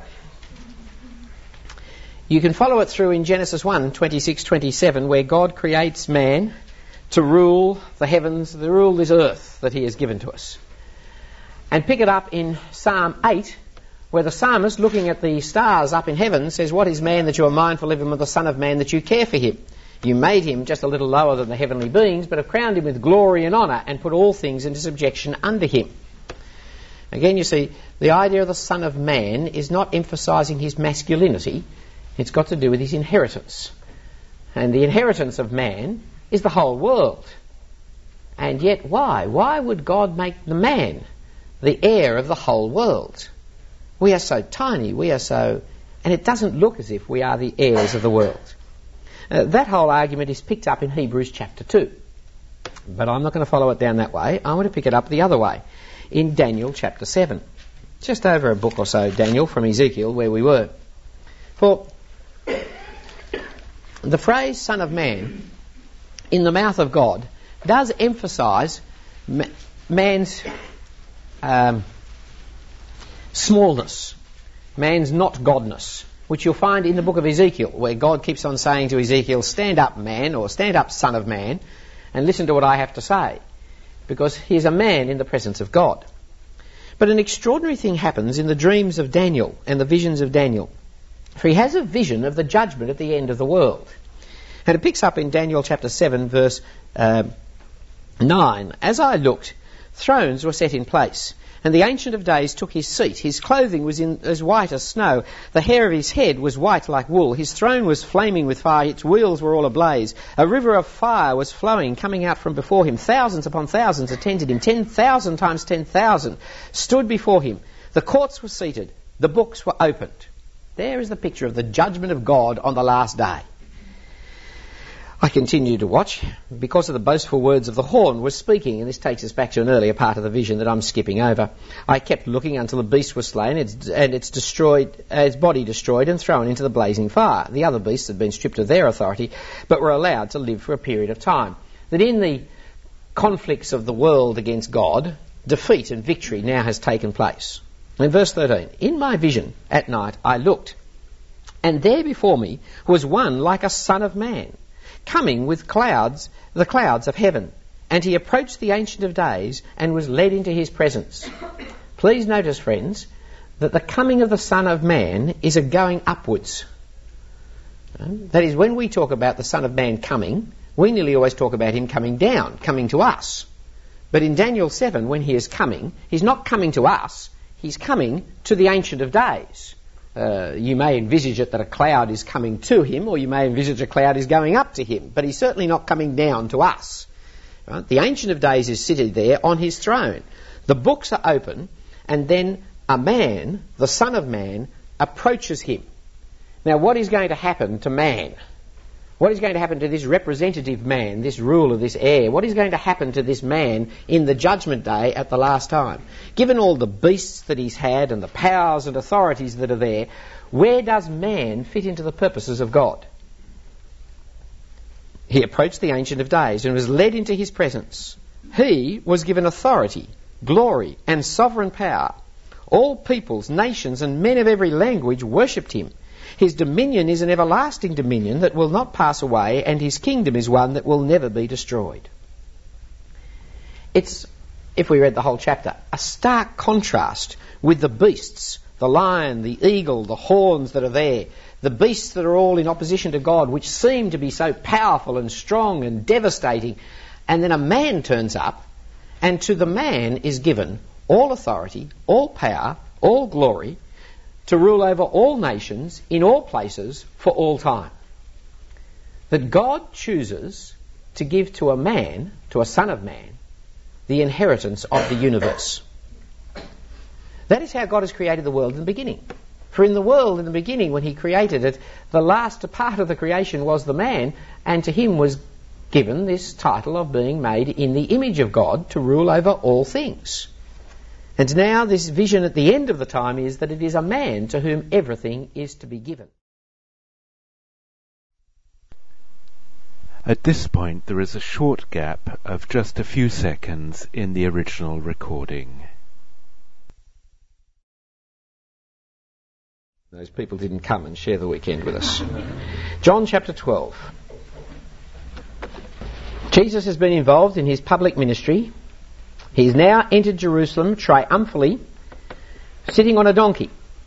You can follow it through in Genesis 1:26-27, where God creates man to rule the heavens, to rule this earth that he has given to us. And pick it up in Psalm 8, where the psalmist, looking at the stars up in heaven, says, "What is man that you are mindful of him, or the Son of Man that you care for him? You made him just a little lower than the heavenly beings, but have crowned him with glory and honour, and put all things into subjection under him." Again, you see, the idea of the Son of Man is not emphasising his masculinity. It's got to do with his inheritance. And the inheritance of man is the whole world. And yet, why? Why would God make the man the heir of the whole world? We are so tiny, and it doesn't look as if we are the heirs of the world. That whole argument is picked up in Hebrews chapter 2. But I'm not going to follow it down that way. I want to pick it up the other way, in Daniel chapter 7. Just over a book or so, Daniel, from Ezekiel, where we were. For the phrase Son of Man, in the mouth of God, does emphasise man's smallness, man's not godness, which you'll find in the book of Ezekiel, where God keeps on saying to Ezekiel, "Stand up, man," or "Stand up, son of man, and listen to what I have to say," because he's a man in the presence of God. But an extraordinary thing happens in the dreams of Daniel and the visions of Daniel, for he has a vision of the judgment at the end of the world. And it picks up in Daniel chapter 7 verse 9. "As I looked, thrones were set in place, and the Ancient of Days took his seat. His clothing was as white as snow. The hair of his head was white like wool. His throne was flaming with fire. Its wheels were all ablaze. A river of fire was flowing, coming out from before him. Thousands upon thousands attended him. 10,000 times 10,000 stood before him. The courts were seated. The books were opened." There is the picture of the judgment of God on the last day. I continued to watch because of the boastful words of the horn was speaking, and this takes us back to an earlier part of the vision that I'm skipping over. I kept looking until the beast was slain and its body destroyed and thrown into the blazing fire. The other beasts had been stripped of their authority, but were allowed to live for a period of time. That in the conflicts of the world against God, defeat and victory now has taken place. In verse 13, "In my vision at night I looked, and there before me was one like a son of man, coming with the clouds of heaven, and he approached the Ancient of Days and was led into his presence." Please notice, friends, that the coming of the Son of Man is a going upwards. That is, when we talk about the Son of Man coming, we nearly always talk about him coming down, coming to us. But in Daniel 7, when he is coming, he's not coming to us, he's coming to the Ancient of Days. You may envisage it that a cloud is coming to him, or you may envisage a cloud is going up to him, but he's certainly not coming down to us. Right? The Ancient of Days is seated there on his throne. The books are open, and then a man, the Son of Man, approaches him. Now, what is going to happen to man? What is going to happen to this representative man, this ruler, this heir? What is going to happen to this man in the judgment day at the last time? Given all the beasts that he's had and the powers and authorities that are there, where does man fit into the purposes of God? He approached the Ancient of Days and was led into his presence. He was given authority, glory, and sovereign power. All peoples, nations, and men of every language worshipped him. His dominion is an everlasting dominion that will not pass away, and his kingdom is one that will never be destroyed. It's, if we read the whole chapter, a stark contrast with the beasts, the lion, the eagle, the horns that are there, the beasts that are all in opposition to God, which seem to be so powerful and strong and devastating. And then a man turns up, and to the man is given all authority, all power, all glory, to rule over all nations, in all places, for all time. That God chooses to give to a man, to a son of man, the inheritance of the universe. That is how God has created the world in the beginning. For in the world in the beginning, when he created it, the last part of the creation was the man, and to him was given this title of being made in the image of God to rule over all things. And now this vision at the end of the time is that it is a man to whom everything is to be given. At this point, there is a short gap of just a few seconds in the original recording. Those people didn't come and share the weekend with us. John chapter 12. Jesus has been involved in his public ministry. He's now entered Jerusalem triumphantly, sitting on a donkey,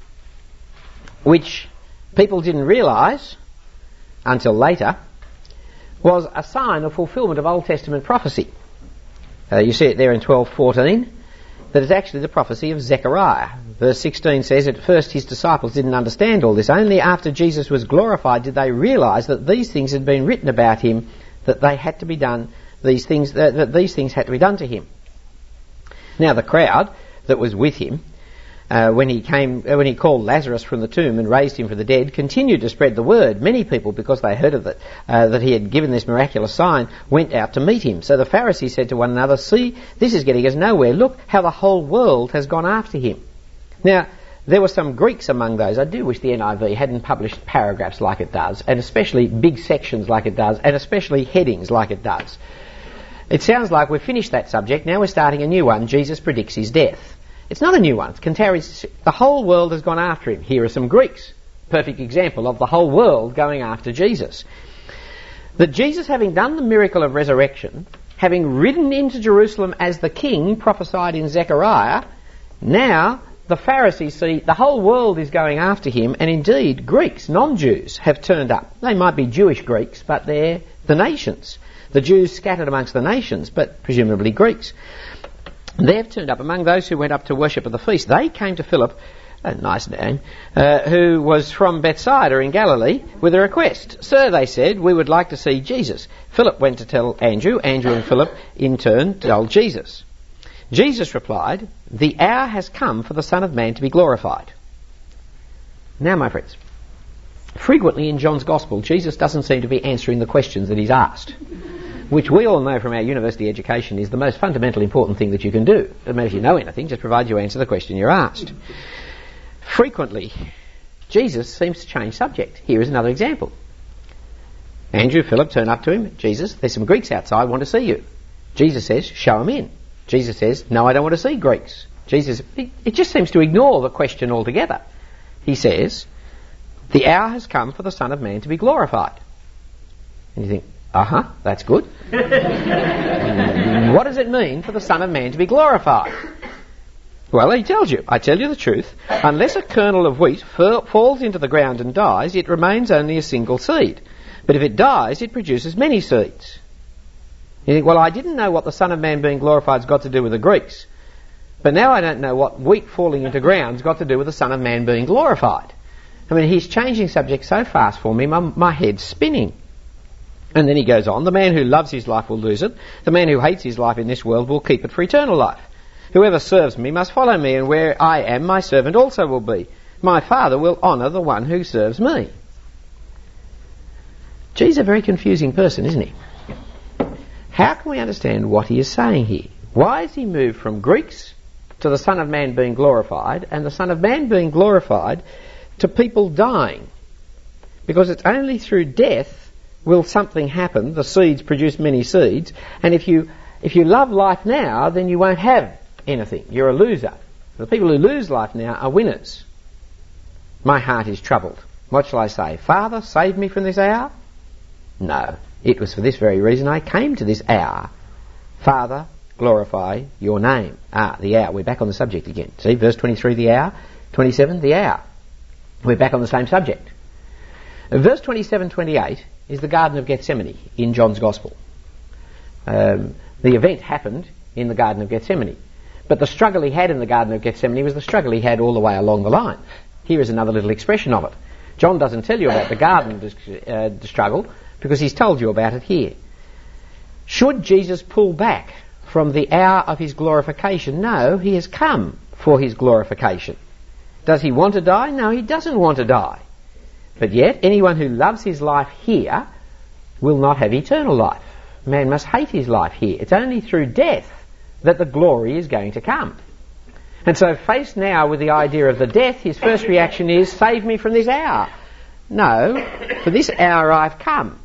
which people didn't realise until later was a sign of fulfilment of Old Testament prophecy. You see it there in 12:14, that it's actually the prophecy of Zechariah. Verse 16 says, at first his disciples didn't understand all this. Only after Jesus was glorified did they realise that these things had been written about him, that they had to be done, these things had to be done to him. Now the crowd that was with him, when he called Lazarus from the tomb and raised him from the dead, continued to spread the word. Many people, because they heard of it, that he had given this miraculous sign, went out to meet him. So the Pharisees said to one another, see, this is getting us nowhere. Look how the whole world has gone after him. Now, there were some Greeks among those. I do wish the NIV hadn't published paragraphs like it does, and especially big sections like it does, and especially headings like it does. It sounds like we've finished that subject. Now we're starting a new one. Jesus predicts his death. It's not a new one. The whole world has gone after him. Here are some Greeks. Perfect example of the whole world going after Jesus. That Jesus, having done the miracle of resurrection, having ridden into Jerusalem as the king prophesied in Zechariah, now the Pharisees see the whole world is going after him, and indeed Greeks, non-Jews, have turned up. They might be Jewish Greeks, but they're the nations. The Jews scattered amongst the nations, but presumably Greeks. They've turned up among those who went up to worship at the feast. They came to Philip, a nice name, who was from Bethsaida in Galilee, with a request. Sir, they said, we would like to see Jesus. Philip went to tell Andrew. Andrew and Philip in turn told Jesus. Jesus replied, the hour has come for the Son of Man to be glorified. Now, my friends, frequently in John's Gospel, Jesus doesn't seem to be answering the questions that he's asked, which we all know from our university education is the most fundamental important thing that you can do. Doesn't matter if you know anything, just provide you answer the question you're asked. Frequently, Jesus seems to change subject. Here is another example. Andrew, Philip turn up to him. Jesus, there's some Greeks outside, want to see you. Jesus says, show them in. Jesus says, no, I don't want to see Greeks. It just seems to ignore the question altogether. He says, the hour has come for the Son of Man to be glorified. And you think, that's good. What does it mean for the Son of Man to be glorified? Well, he tells you, I tell you the truth, unless a kernel of wheat falls into the ground and dies, it remains only a single seed. But if it dies, it produces many seeds. You think, well, I didn't know what the Son of Man being glorified has got to do with the Greeks. But now I don't know what wheat falling into ground's got to do with the Son of Man being glorified. I mean, he's changing subject so fast for me, my head's spinning. And then he goes on, the man who loves his life will lose it. The man who hates his life in this world will keep it for eternal life. Whoever serves me must follow me, and where I am, my servant also will be. My Father will honour the one who serves me. Jesus is a very confusing person, isn't he? How can we understand what he is saying here? Why has he moved from Greeks to the Son of Man being glorified, and the Son of Man being glorified to people dying? Because it's only through death will something happen. The seeds produce many seeds, and if you love life now, then you won't have anything. You're a loser. The people who lose life now are winners. My heart is troubled. What shall I say? Father, save me from this hour? No. It was for this very reason I came to this hour. Father, glorify your name. The hour. We're back on the subject again. See, verse 23, the hour. 27, the hour. We're back on the same subject. Verse 27-28 is the Garden of Gethsemane in John's Gospel. The event happened in the Garden of Gethsemane. But the struggle he had in the Garden of Gethsemane was the struggle he had all the way along the line. Here is another little expression of it. John doesn't tell you about the garden struggle because he's told you about it here. Should Jesus pull back from the hour of his glorification? No, he has come for his glorification. Does he want to die? No, he doesn't want to die. But yet, anyone who loves his life here will not have eternal life. Man must hate his life here. It's only through death that the glory is going to come. And so faced now with the idea of the death, his first reaction is, save me from this hour. No, for this hour I've come.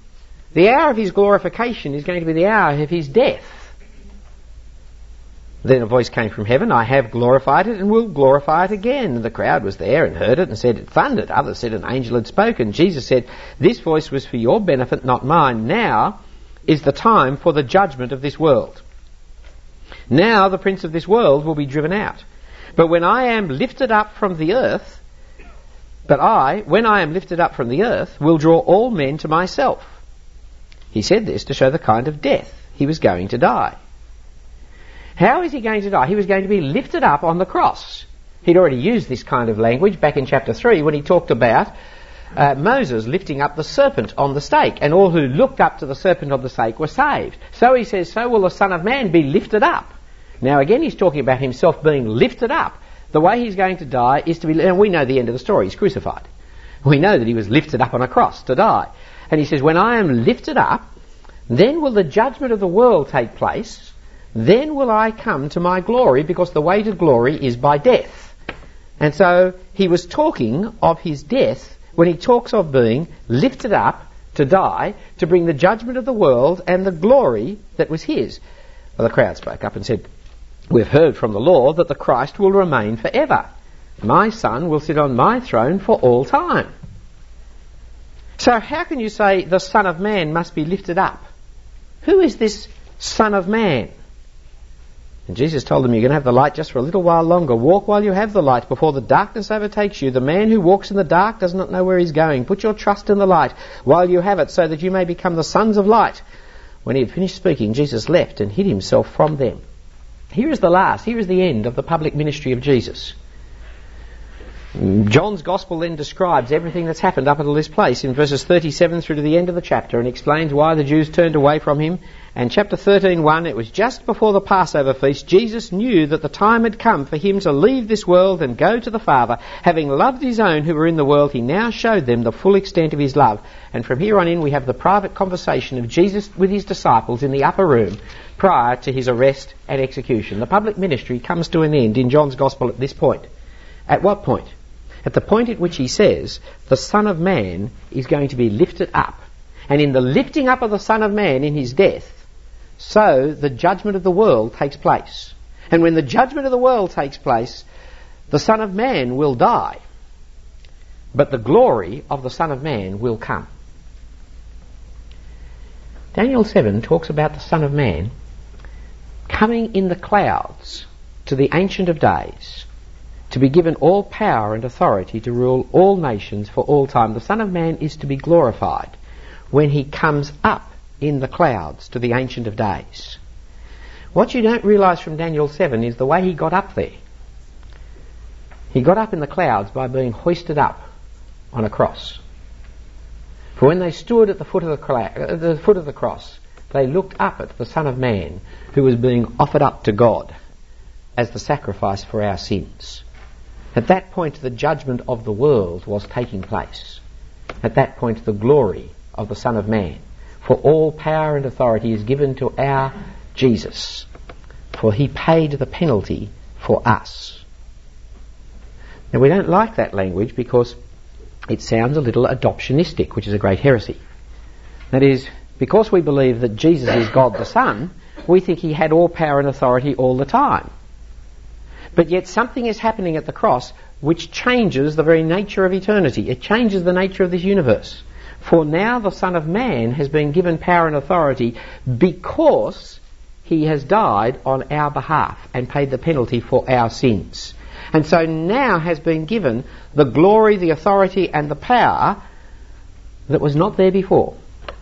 The hour of his glorification is going to be the hour of his death. Then a voice came from heaven, I have glorified it and will glorify it again. And the crowd was there and heard it and said, it thundered. Others said, an angel had spoken. Jesus said, this voice was for your benefit, not mine. Now is the time for the judgment of this world. Now the prince of this world will be driven out. But when I am lifted up from the earth, when I am lifted up from the earth, will draw all men to myself. He said this to show the kind of death he was going to die. How is he going to die? He was going to be lifted up on the cross. He'd already used this kind of language back in chapter 3 when he talked about Moses lifting up the serpent on the stake, and all who looked up to the serpent on the stake were saved. So he says, so will the Son of Man be lifted up. Now again he's talking about himself being lifted up. The way he's going to die is to be, and we know the end of the story, he's crucified. We know that he was lifted up on a cross to die. And he says, when I am lifted up, then will the judgment of the world take place. Then will I come to my glory, because the way to glory is by death. And so he was talking of his death when he talks of being lifted up to die, to bring the judgment of the world and the glory that was his. Well, the crowd spoke up and said, we've heard from the law that the Christ will remain forever. My son will sit on my throne for all time. So how can you say the Son of Man must be lifted up? Who is this Son of Man? And Jesus told them, you're going to have the light just for a little while longer. Walk while you have the light before the darkness overtakes you. The man who walks in the dark does not know where he's going. Put your trust in the light while you have it, so that you may become the sons of light. When he had finished speaking, Jesus left and hid himself from them. Here is the end of the public ministry of Jesus. John's Gospel then describes everything that's happened up until this place in verses 37 through to the end of the chapter, and explains why the Jews turned away from him. And chapter 13:1, it was just before the Passover feast. Jesus knew that the time had come for him to leave this world and go to the Father. Having loved his own who were in the world, he now showed them the full extent of his love. And from here on in, we have the private conversation of Jesus with his disciples in the upper room prior to his arrest and execution. The public ministry comes to an end in John's Gospel at this point. At what point? At the point at which he says the Son of Man is going to be lifted up. And in the lifting up of the Son of Man in his death, so the judgment of the world takes place. And when the judgment of the world takes place, the Son of Man will die. But the glory of the Son of Man will come. Daniel 7 talks about the Son of Man coming in the clouds to the Ancient of Days, to be given all power and authority to rule all nations for all time. The Son of Man is to be glorified when he comes up in the clouds to the Ancient of Days. What you don't realise from Daniel 7 is the way he got up there. He got up in the clouds by being hoisted up on a cross. For when they stood at the foot of the cross, they looked up at the Son of Man who was being offered up to God as the sacrifice for our sins. At that point, the judgment of the world was taking place. At that point, the glory of the Son of Man. For all power and authority is given to our Jesus, for he paid the penalty for us. Now, we don't like that language because it sounds a little adoptionistic, which is a great heresy. That is, because we believe that Jesus is God the Son, we think he had all power and authority all the time. But yet something is happening at the cross which changes the very nature of eternity. It changes the nature of this universe. For now the Son of Man has been given power and authority because he has died on our behalf and paid the penalty for our sins. And so now has been given the glory, the authority and the power that was not there before.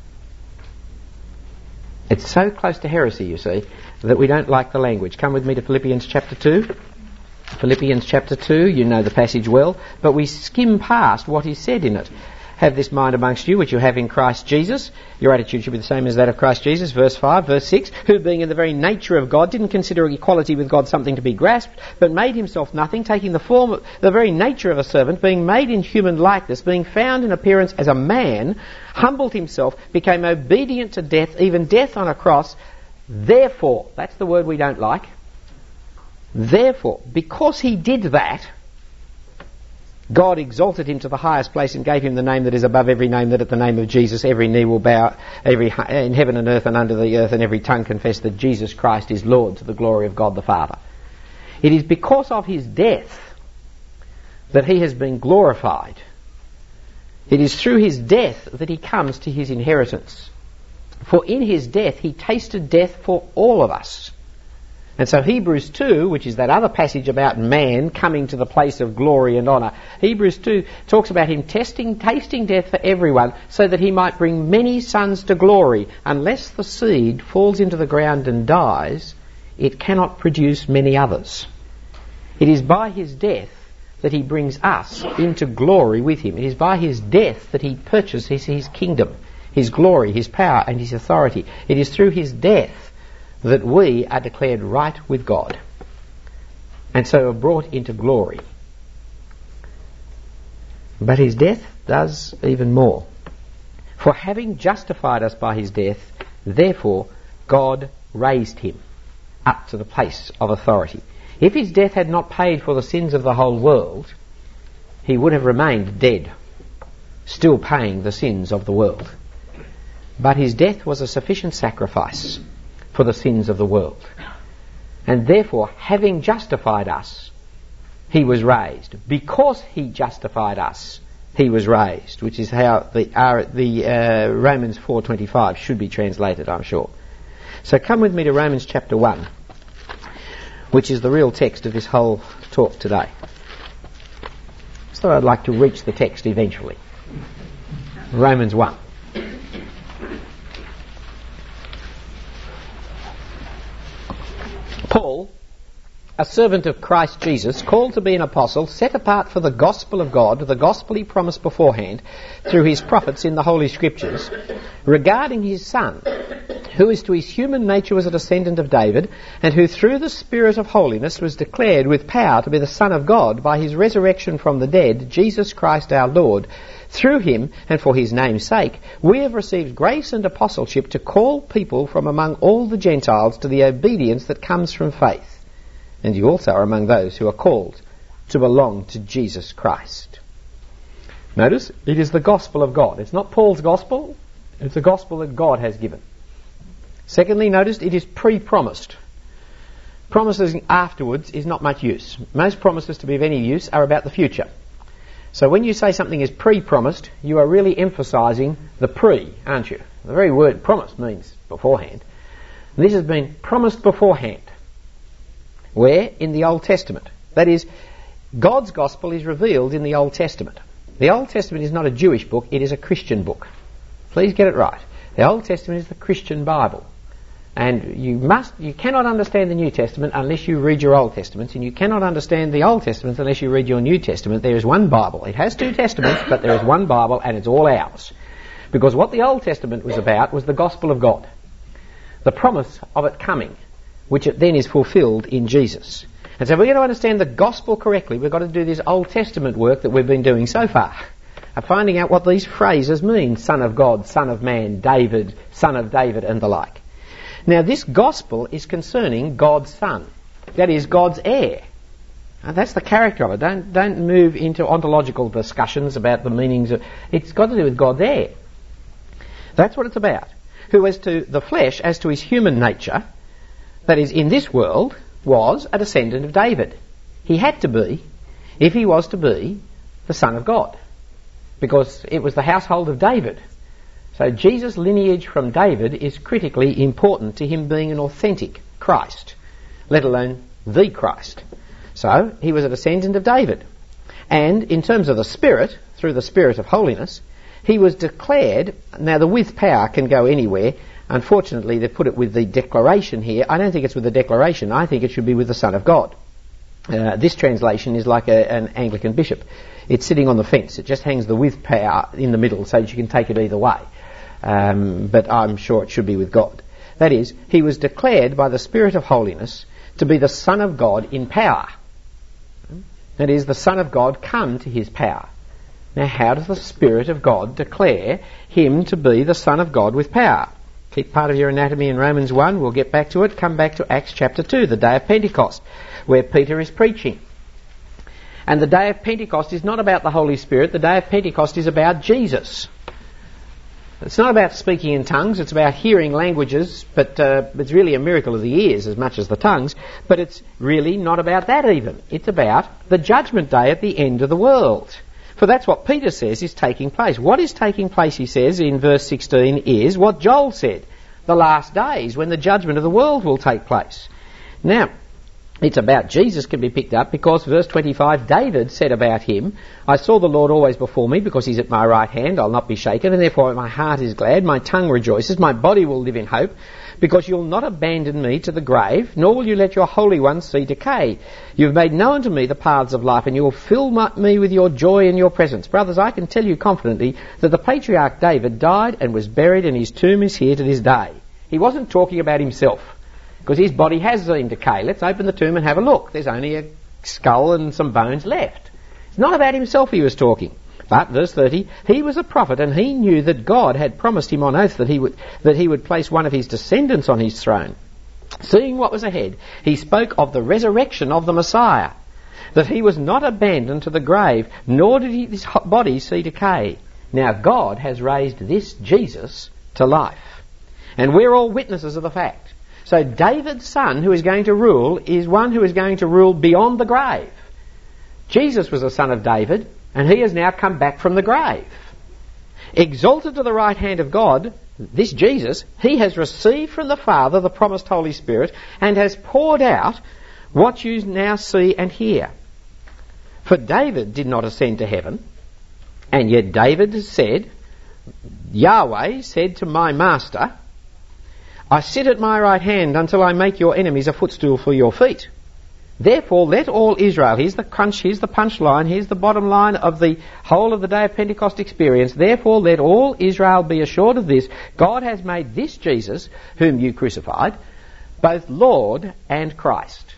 It's so close to heresy, you see, that we don't like the language. Come with me to Philippians chapter 2. Philippians chapter 2, you know the passage well, but we skim past what is said in it. Have this mind amongst you, which you have in Christ Jesus. Your attitude should be the same as that of Christ Jesus. Verse 5, verse 6, who being in the very nature of God, didn't consider equality with God something to be grasped, but made himself nothing, taking the form of the very nature of a servant, being made in human likeness, being found in appearance as a man, humbled himself, became obedient to death, even death on a cross. Therefore, that's the word we don't like. Therefore, because he did that, God exalted him to the highest place and gave him the name that is above every name, that at the name of Jesus every knee will bow, in heaven and earth and under the earth, and every tongue confess that Jesus Christ is Lord, to the glory of God the Father. It is because of his death that he has been glorified. It is through his death that he comes to his inheritance. For in his death he tasted death for all of us. And so Hebrews 2, which is that other passage about man coming to the place of glory and honour, Hebrews 2 talks about him tasting death for everyone, so that he might bring many sons to glory. Unless the seed falls into the ground and dies, it cannot produce many others. It is by his death that he brings us into glory with him. It is by his death that he purchases his kingdom, his glory, his power and his authority. It is through his death that we are declared right with God, and so are brought into glory. But his death does even more. For having justified us by his death, therefore God raised him up to the place of authority. If his death had not paid for the sins of the whole world, he would have remained dead, still paying the sins of the world. But his death was a sufficient sacrifice for the sins of the world. And therefore, having justified us, he was raised. Because he justified us, he was raised, which is how the Romans 4:25 should be translated, I'm sure. So come with me to Romans chapter 1, which is the real text of this whole talk today. So I'd like to reach the text eventually. Romans 1. Paul, a servant of Christ Jesus, called to be an apostle, set apart for the gospel of God, the gospel he promised beforehand through his prophets in the Holy Scriptures, regarding his Son, who is to his human nature was a descendant of David, and who through the Spirit of holiness was declared with power to be the Son of God by his resurrection from the dead, Jesus Christ our Lord. Through him, and for his name's sake, we have received grace and apostleship to call people from among all the Gentiles to the obedience that comes from faith. And you also are among those who are called to belong to Jesus Christ. Notice, it is the gospel of God. It's not Paul's gospel, it's the gospel that God has given. Secondly, notice it is pre-promised. Promises afterwards is not much use. Most promises to be of any use are about the future. So when you say something is pre-promised, you are really emphasising the pre, aren't you? The very word promise means beforehand. And this has been promised beforehand. Where? In the Old Testament. That is, God's gospel is revealed in the Old Testament. The Old Testament is not a Jewish book, it is a Christian book. Please get it right. The Old Testament is the Christian Bible. And you cannot understand the New Testament unless you read your Old Testaments, and you cannot understand the Old Testament unless you read your New Testament. There is one Bible. It has two Testaments, but there is one Bible, and it's all ours. Because what the Old Testament was about was the gospel of God, the promise of it coming, which it then is fulfilled in Jesus. And so if we're going to understand the gospel correctly, we've got to do this Old Testament work that we've been doing so far, of finding out what these phrases mean: Son of God, Son of Man, David, Son of David, and the like. Now, this gospel is concerning God's Son. That is, God's heir. And that's the character of it. Don't move into ontological discussions about the meanings of... It's got to do with God's heir. That's what it's about. Who, as to the flesh, as to his human nature, that is, in this world, was a descendant of David. He had to be, if he was to be, the Son of God. Because it was the household of David. So Jesus' lineage from David is critically important to him being an authentic Christ, let alone the Christ. So he was a descendant of David. And in terms of the Spirit, through the Spirit of holiness, he was declared... Now the with power can go anywhere. Unfortunately, they put it with the declaration here. I don't think it's with the declaration. I think it should be with the Son of God. This translation is like an Anglican bishop. It's sitting on the fence. It just hangs the with power in the middle so that you can take it either way. But I'm sure it should be with God. That is, he was declared by the Spirit of holiness to be the Son of God in power. That is, the Son of God come to his power. Now, how does the Spirit of God declare him to be the Son of God with power? Keep part of your anatomy in Romans 1. We'll get back to it. Come back to Acts chapter 2, the day of Pentecost, where Peter is preaching. And the day of Pentecost is not about the Holy Spirit. The day of Pentecost is about Jesus. It's not about speaking in tongues. It's about hearing languages, but it's really a miracle of the ears as much as the tongues. But it's really not about that even. It's about the judgment day at the end of the world. For that's what Peter says is taking place. What is taking place, he says in verse 16, is what Joel said. The last days when the judgment of the world will take place. Now, it's about Jesus can be picked up because verse 25, David said about him, I saw the Lord always before me because he's at my right hand, I'll not be shaken, and therefore my heart is glad, my tongue rejoices, my body will live in hope, because you'll not abandon me to the grave, nor will you let your Holy One see decay. You've made known to me the paths of life, and you will fill me with your joy and your presence. Brothers, I can tell you confidently that the patriarch David died and was buried, and his tomb is here to this day. He wasn't talking about himself, because his body has seen decay. Let's open the tomb and have a look. There's only a skull and some bones left. It's not about himself he was talking. But, verse 30, he was a prophet and he knew that God had promised him on oath that he would place one of his descendants on his throne. Seeing what was ahead, he spoke of the resurrection of the Messiah, that he was not abandoned to the grave, nor did his body see decay. Now God has raised this Jesus to life. And we're all witnesses of the fact. So David's son who is going to rule is one who is going to rule beyond the grave. Jesus was a son of David, and he has now come back from the grave. Exalted to the right hand of God, this Jesus, he has received from the Father the promised Holy Spirit and has poured out what you now see and hear. For David did not ascend to heaven, and yet David said, Yahweh said to my master, I sit at my right hand until I make your enemies a footstool for your feet. Therefore let all Israel, here's the punchline, here's the bottom line of the whole of the day of Pentecost experience. Therefore let all Israel be assured of this, God has made this Jesus, whom you crucified, both Lord and Christ.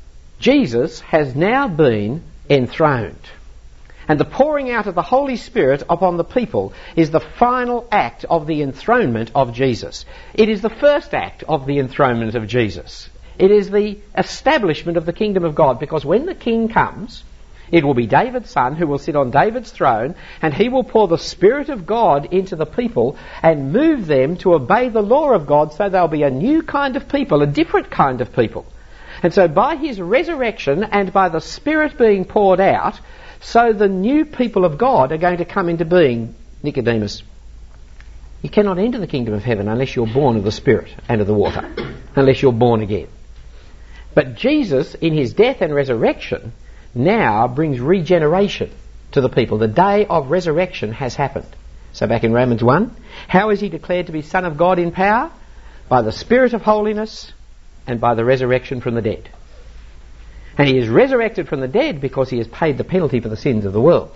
Jesus has now been enthroned. And the pouring out of the Holy Spirit upon the people is the final act of the enthronement of Jesus. It is the first act of the enthronement of Jesus. It is the establishment of the kingdom of God, because when the king comes, it will be David's son who will sit on David's throne, and he will pour the Spirit of God into the people and move them to obey the law of God, so they'll be a new kind of people, a different kind of people. And so by his resurrection and by the Spirit being poured out, so the new people of God are going to come into being. Nicodemus, you cannot enter the kingdom of heaven unless you're born of the Spirit and of the water, unless you're born again. But Jesus, in his death and resurrection, now brings regeneration to the people. The day of resurrection has happened. So back in Romans 1, how is he declared to be Son of God in power? By the Spirit of holiness and by the resurrection from the dead. And he is resurrected from the dead because he has paid the penalty for the sins of the world.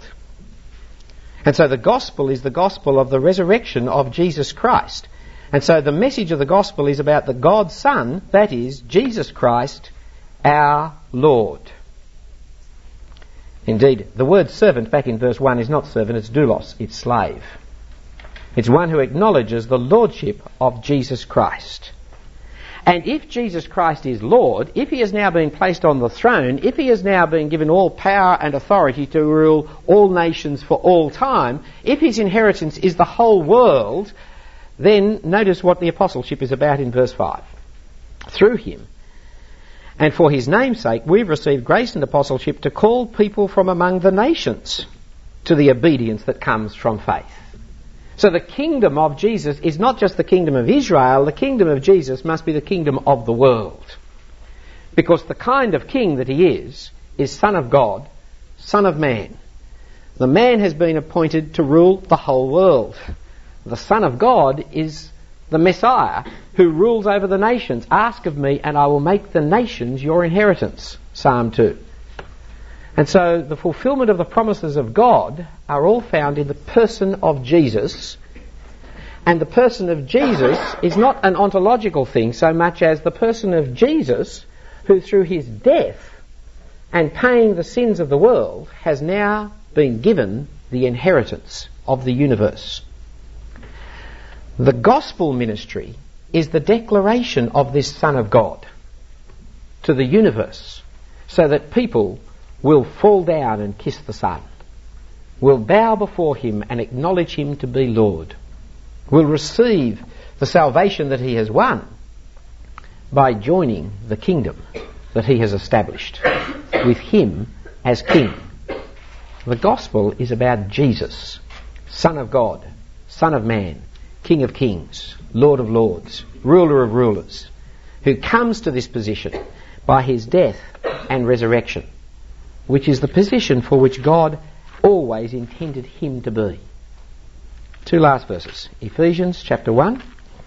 And so the gospel is the gospel of the resurrection of Jesus Christ. And so the message of the gospel is about the God's Son, that is, Jesus Christ, our Lord. Indeed, the word servant back in verse 1 is not servant, it's doulos, it's slave. It's one who acknowledges the lordship of Jesus Christ. And if Jesus Christ is Lord, if he has now been placed on the throne, if he has now been given all power and authority to rule all nations for all time, if his inheritance is the whole world, then notice what the apostleship is about in verse 5. Through him, and for his name's sake, we've received grace and apostleship to call people from among the nations to the obedience that comes from faith. So the kingdom of Jesus is not just the kingdom of Israel, the kingdom of Jesus must be the kingdom of the world. Because the kind of king that he is Son of God, Son of Man. The man has been appointed to rule the whole world. The Son of God is the Messiah who rules over the nations. Ask of me and I will make the nations your inheritance. Psalm 2. And so the fulfillment of the promises of God are all found in the person of Jesus. And the person of Jesus is not an ontological thing so much as the person of Jesus, who through his death and paying the sins of the world has now been given the inheritance of the universe. The gospel ministry is the declaration of this Son of God to the universe, so that people will fall down and kiss the Son, will bow before him and acknowledge him to be Lord, will receive the salvation that he has won by joining the kingdom that he has established with him as King. The gospel is about Jesus, Son of God, Son of Man, King of Kings, Lord of Lords, Ruler of Rulers, who comes to this position by his death and resurrection, which is the position for which God always intended him to be. Two last verses. Ephesians chapter 1,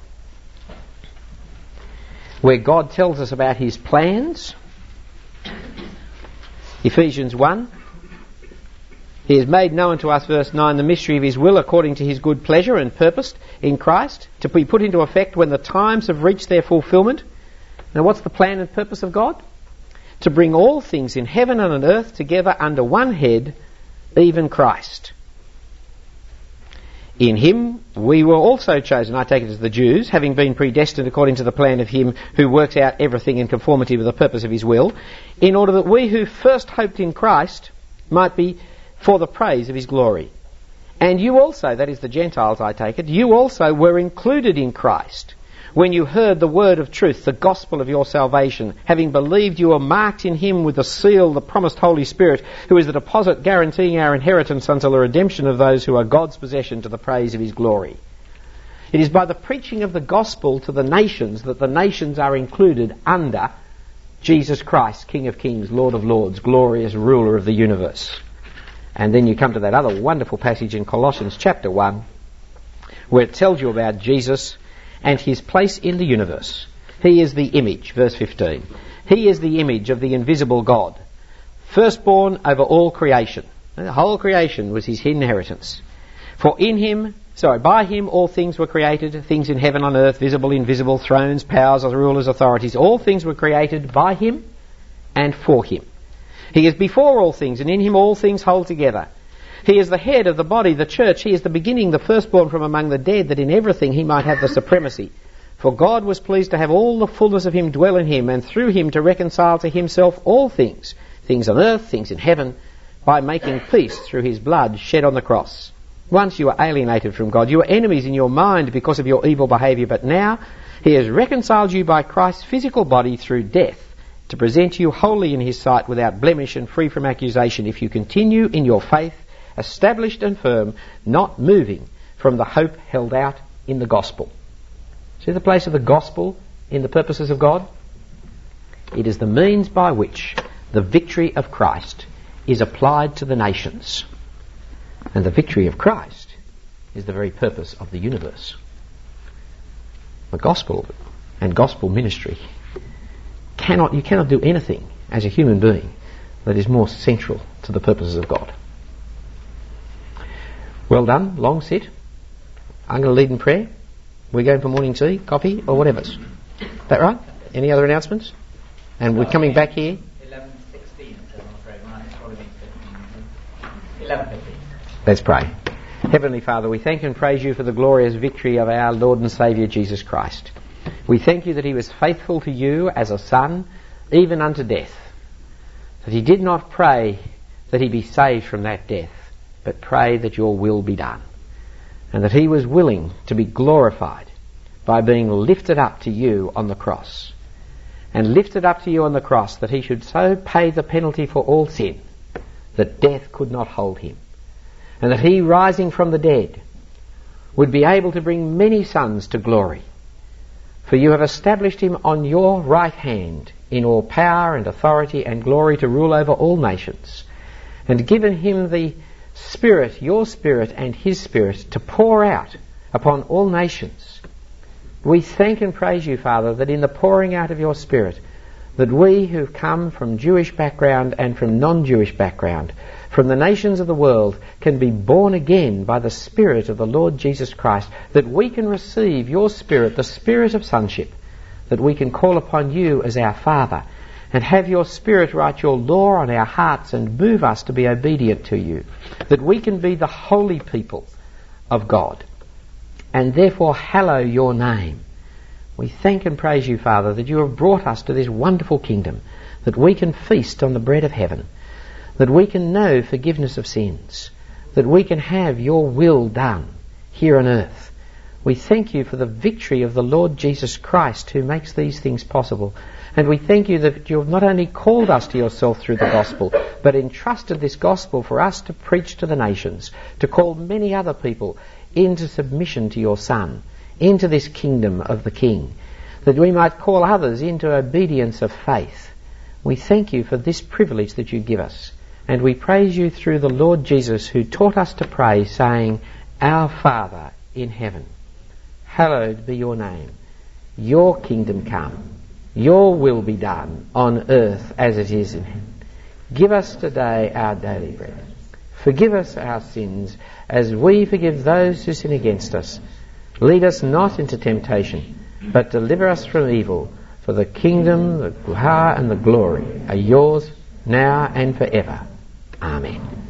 where God tells us about his plans. Ephesians 1. He has made known to us, verse 9, the mystery of his will according to his good pleasure and purpose in Christ, to be put into effect when the times have reached their fulfilment. Now what's the plan and purpose of God? To bring all things in heaven and on earth together under one head, even Christ. In him we were also chosen, I take it as the Jews, having been predestined according to the plan of him who works out everything in conformity with the purpose of his will, in order that we who first hoped in Christ might be for the praise of his glory. And you also, that is the Gentiles I take it, you also were included in Christ, when you heard the word of truth, the gospel of your salvation. Having believed, you were marked in him with the seal, the promised Holy Spirit, who is the deposit guaranteeing our inheritance until the redemption of those who are God's possession to the praise of his glory. It is by the preaching of the gospel to the nations that the nations are included under Jesus Christ, King of Kings, Lord of Lords, glorious ruler of the universe. And then you come to that other wonderful passage in Colossians chapter 1, where it tells you about Jesus and his place in the universe. He is the image, verse 15. He is the image of the invisible God, firstborn over all creation. The whole creation was his inheritance. For by him all things were created, things in heaven and earth, visible, invisible, thrones, powers, rulers, authorities. All things were created by him and for him. He is before all things, and in him all things hold together. He is the head of the body, the church. He is the beginning, the firstborn from among the dead, that in everything he might have the supremacy. For God was pleased to have all the fullness of him dwell in him, and through him to reconcile to himself all things, things on earth, things in heaven, by making peace through his blood shed on the cross. Once you were alienated from God. You were enemies in your mind because of your evil behaviour, but now he has reconciled you by Christ's physical body through death, to present you wholly in his sight without blemish and free from accusation, if you continue in your faith, established and firm, not moving from the hope held out in the gospel. See the place of the gospel in the purposes of God? It is the means by which the victory of Christ is applied to the nations. And the victory of Christ is the very purpose of the universe. The gospel and gospel ministry you cannot do anything as a human being that is more central to the purposes of God. Well done, long sit. I'm going to lead in prayer. We're going for morning tea, coffee, or whatever's. That right? Any other announcements? And we're coming back here. 11:16, I'm afraid. Right, it's probably 11:15. Let's pray. Heavenly Father, we thank and praise you for the glorious victory of our Lord and Saviour Jesus Christ. We thank you that he was faithful to you as a son, even unto death. That he did not pray that he be saved from that death, but pray that your will be done. And that he was willing to be glorified by being lifted up to you on the cross. And lifted up to you on the cross that he should so pay the penalty for all sin that death could not hold him. And that he, rising from the dead, would be able to bring many sons to glory. For you have established him on your right hand in all power and authority and glory to rule over all nations, and given him the Spirit, your Spirit and his Spirit, to pour out upon all nations. We thank and praise you, Father, that in the pouring out of your Spirit, that we who've come from Jewish background and from non-Jewish background, from the nations of the world, can be born again by the Spirit of the Lord Jesus Christ, that we can receive your Spirit, the Spirit of sonship, that we can call upon you as our Father, and have your Spirit write your law on our hearts and move us to be obedient to you, that we can be the holy people of God, and therefore hallow your name. We thank and praise you, Father, that you have brought us to this wonderful kingdom, that we can feast on the bread of heaven, that we can know forgiveness of sins, that we can have your will done here on earth. We thank you for the victory of the Lord Jesus Christ who makes these things possible. And we thank you that you have not only called us to yourself through the gospel, but entrusted this gospel for us to preach to the nations, to call many other people into submission to your Son, into this kingdom of the King, that we might call others into obedience of faith. We thank you for this privilege that you give us. And we praise you through the Lord Jesus, who taught us to pray, saying, Our Father in heaven, hallowed be your name. Your kingdom come. Your will be done on earth as it is in heaven. Give us today our daily bread. Forgive us our sins as we forgive those who sin against us. Lead us not into temptation, but deliver us from evil. For the kingdom, the power and the glory are yours now and forever. Amen.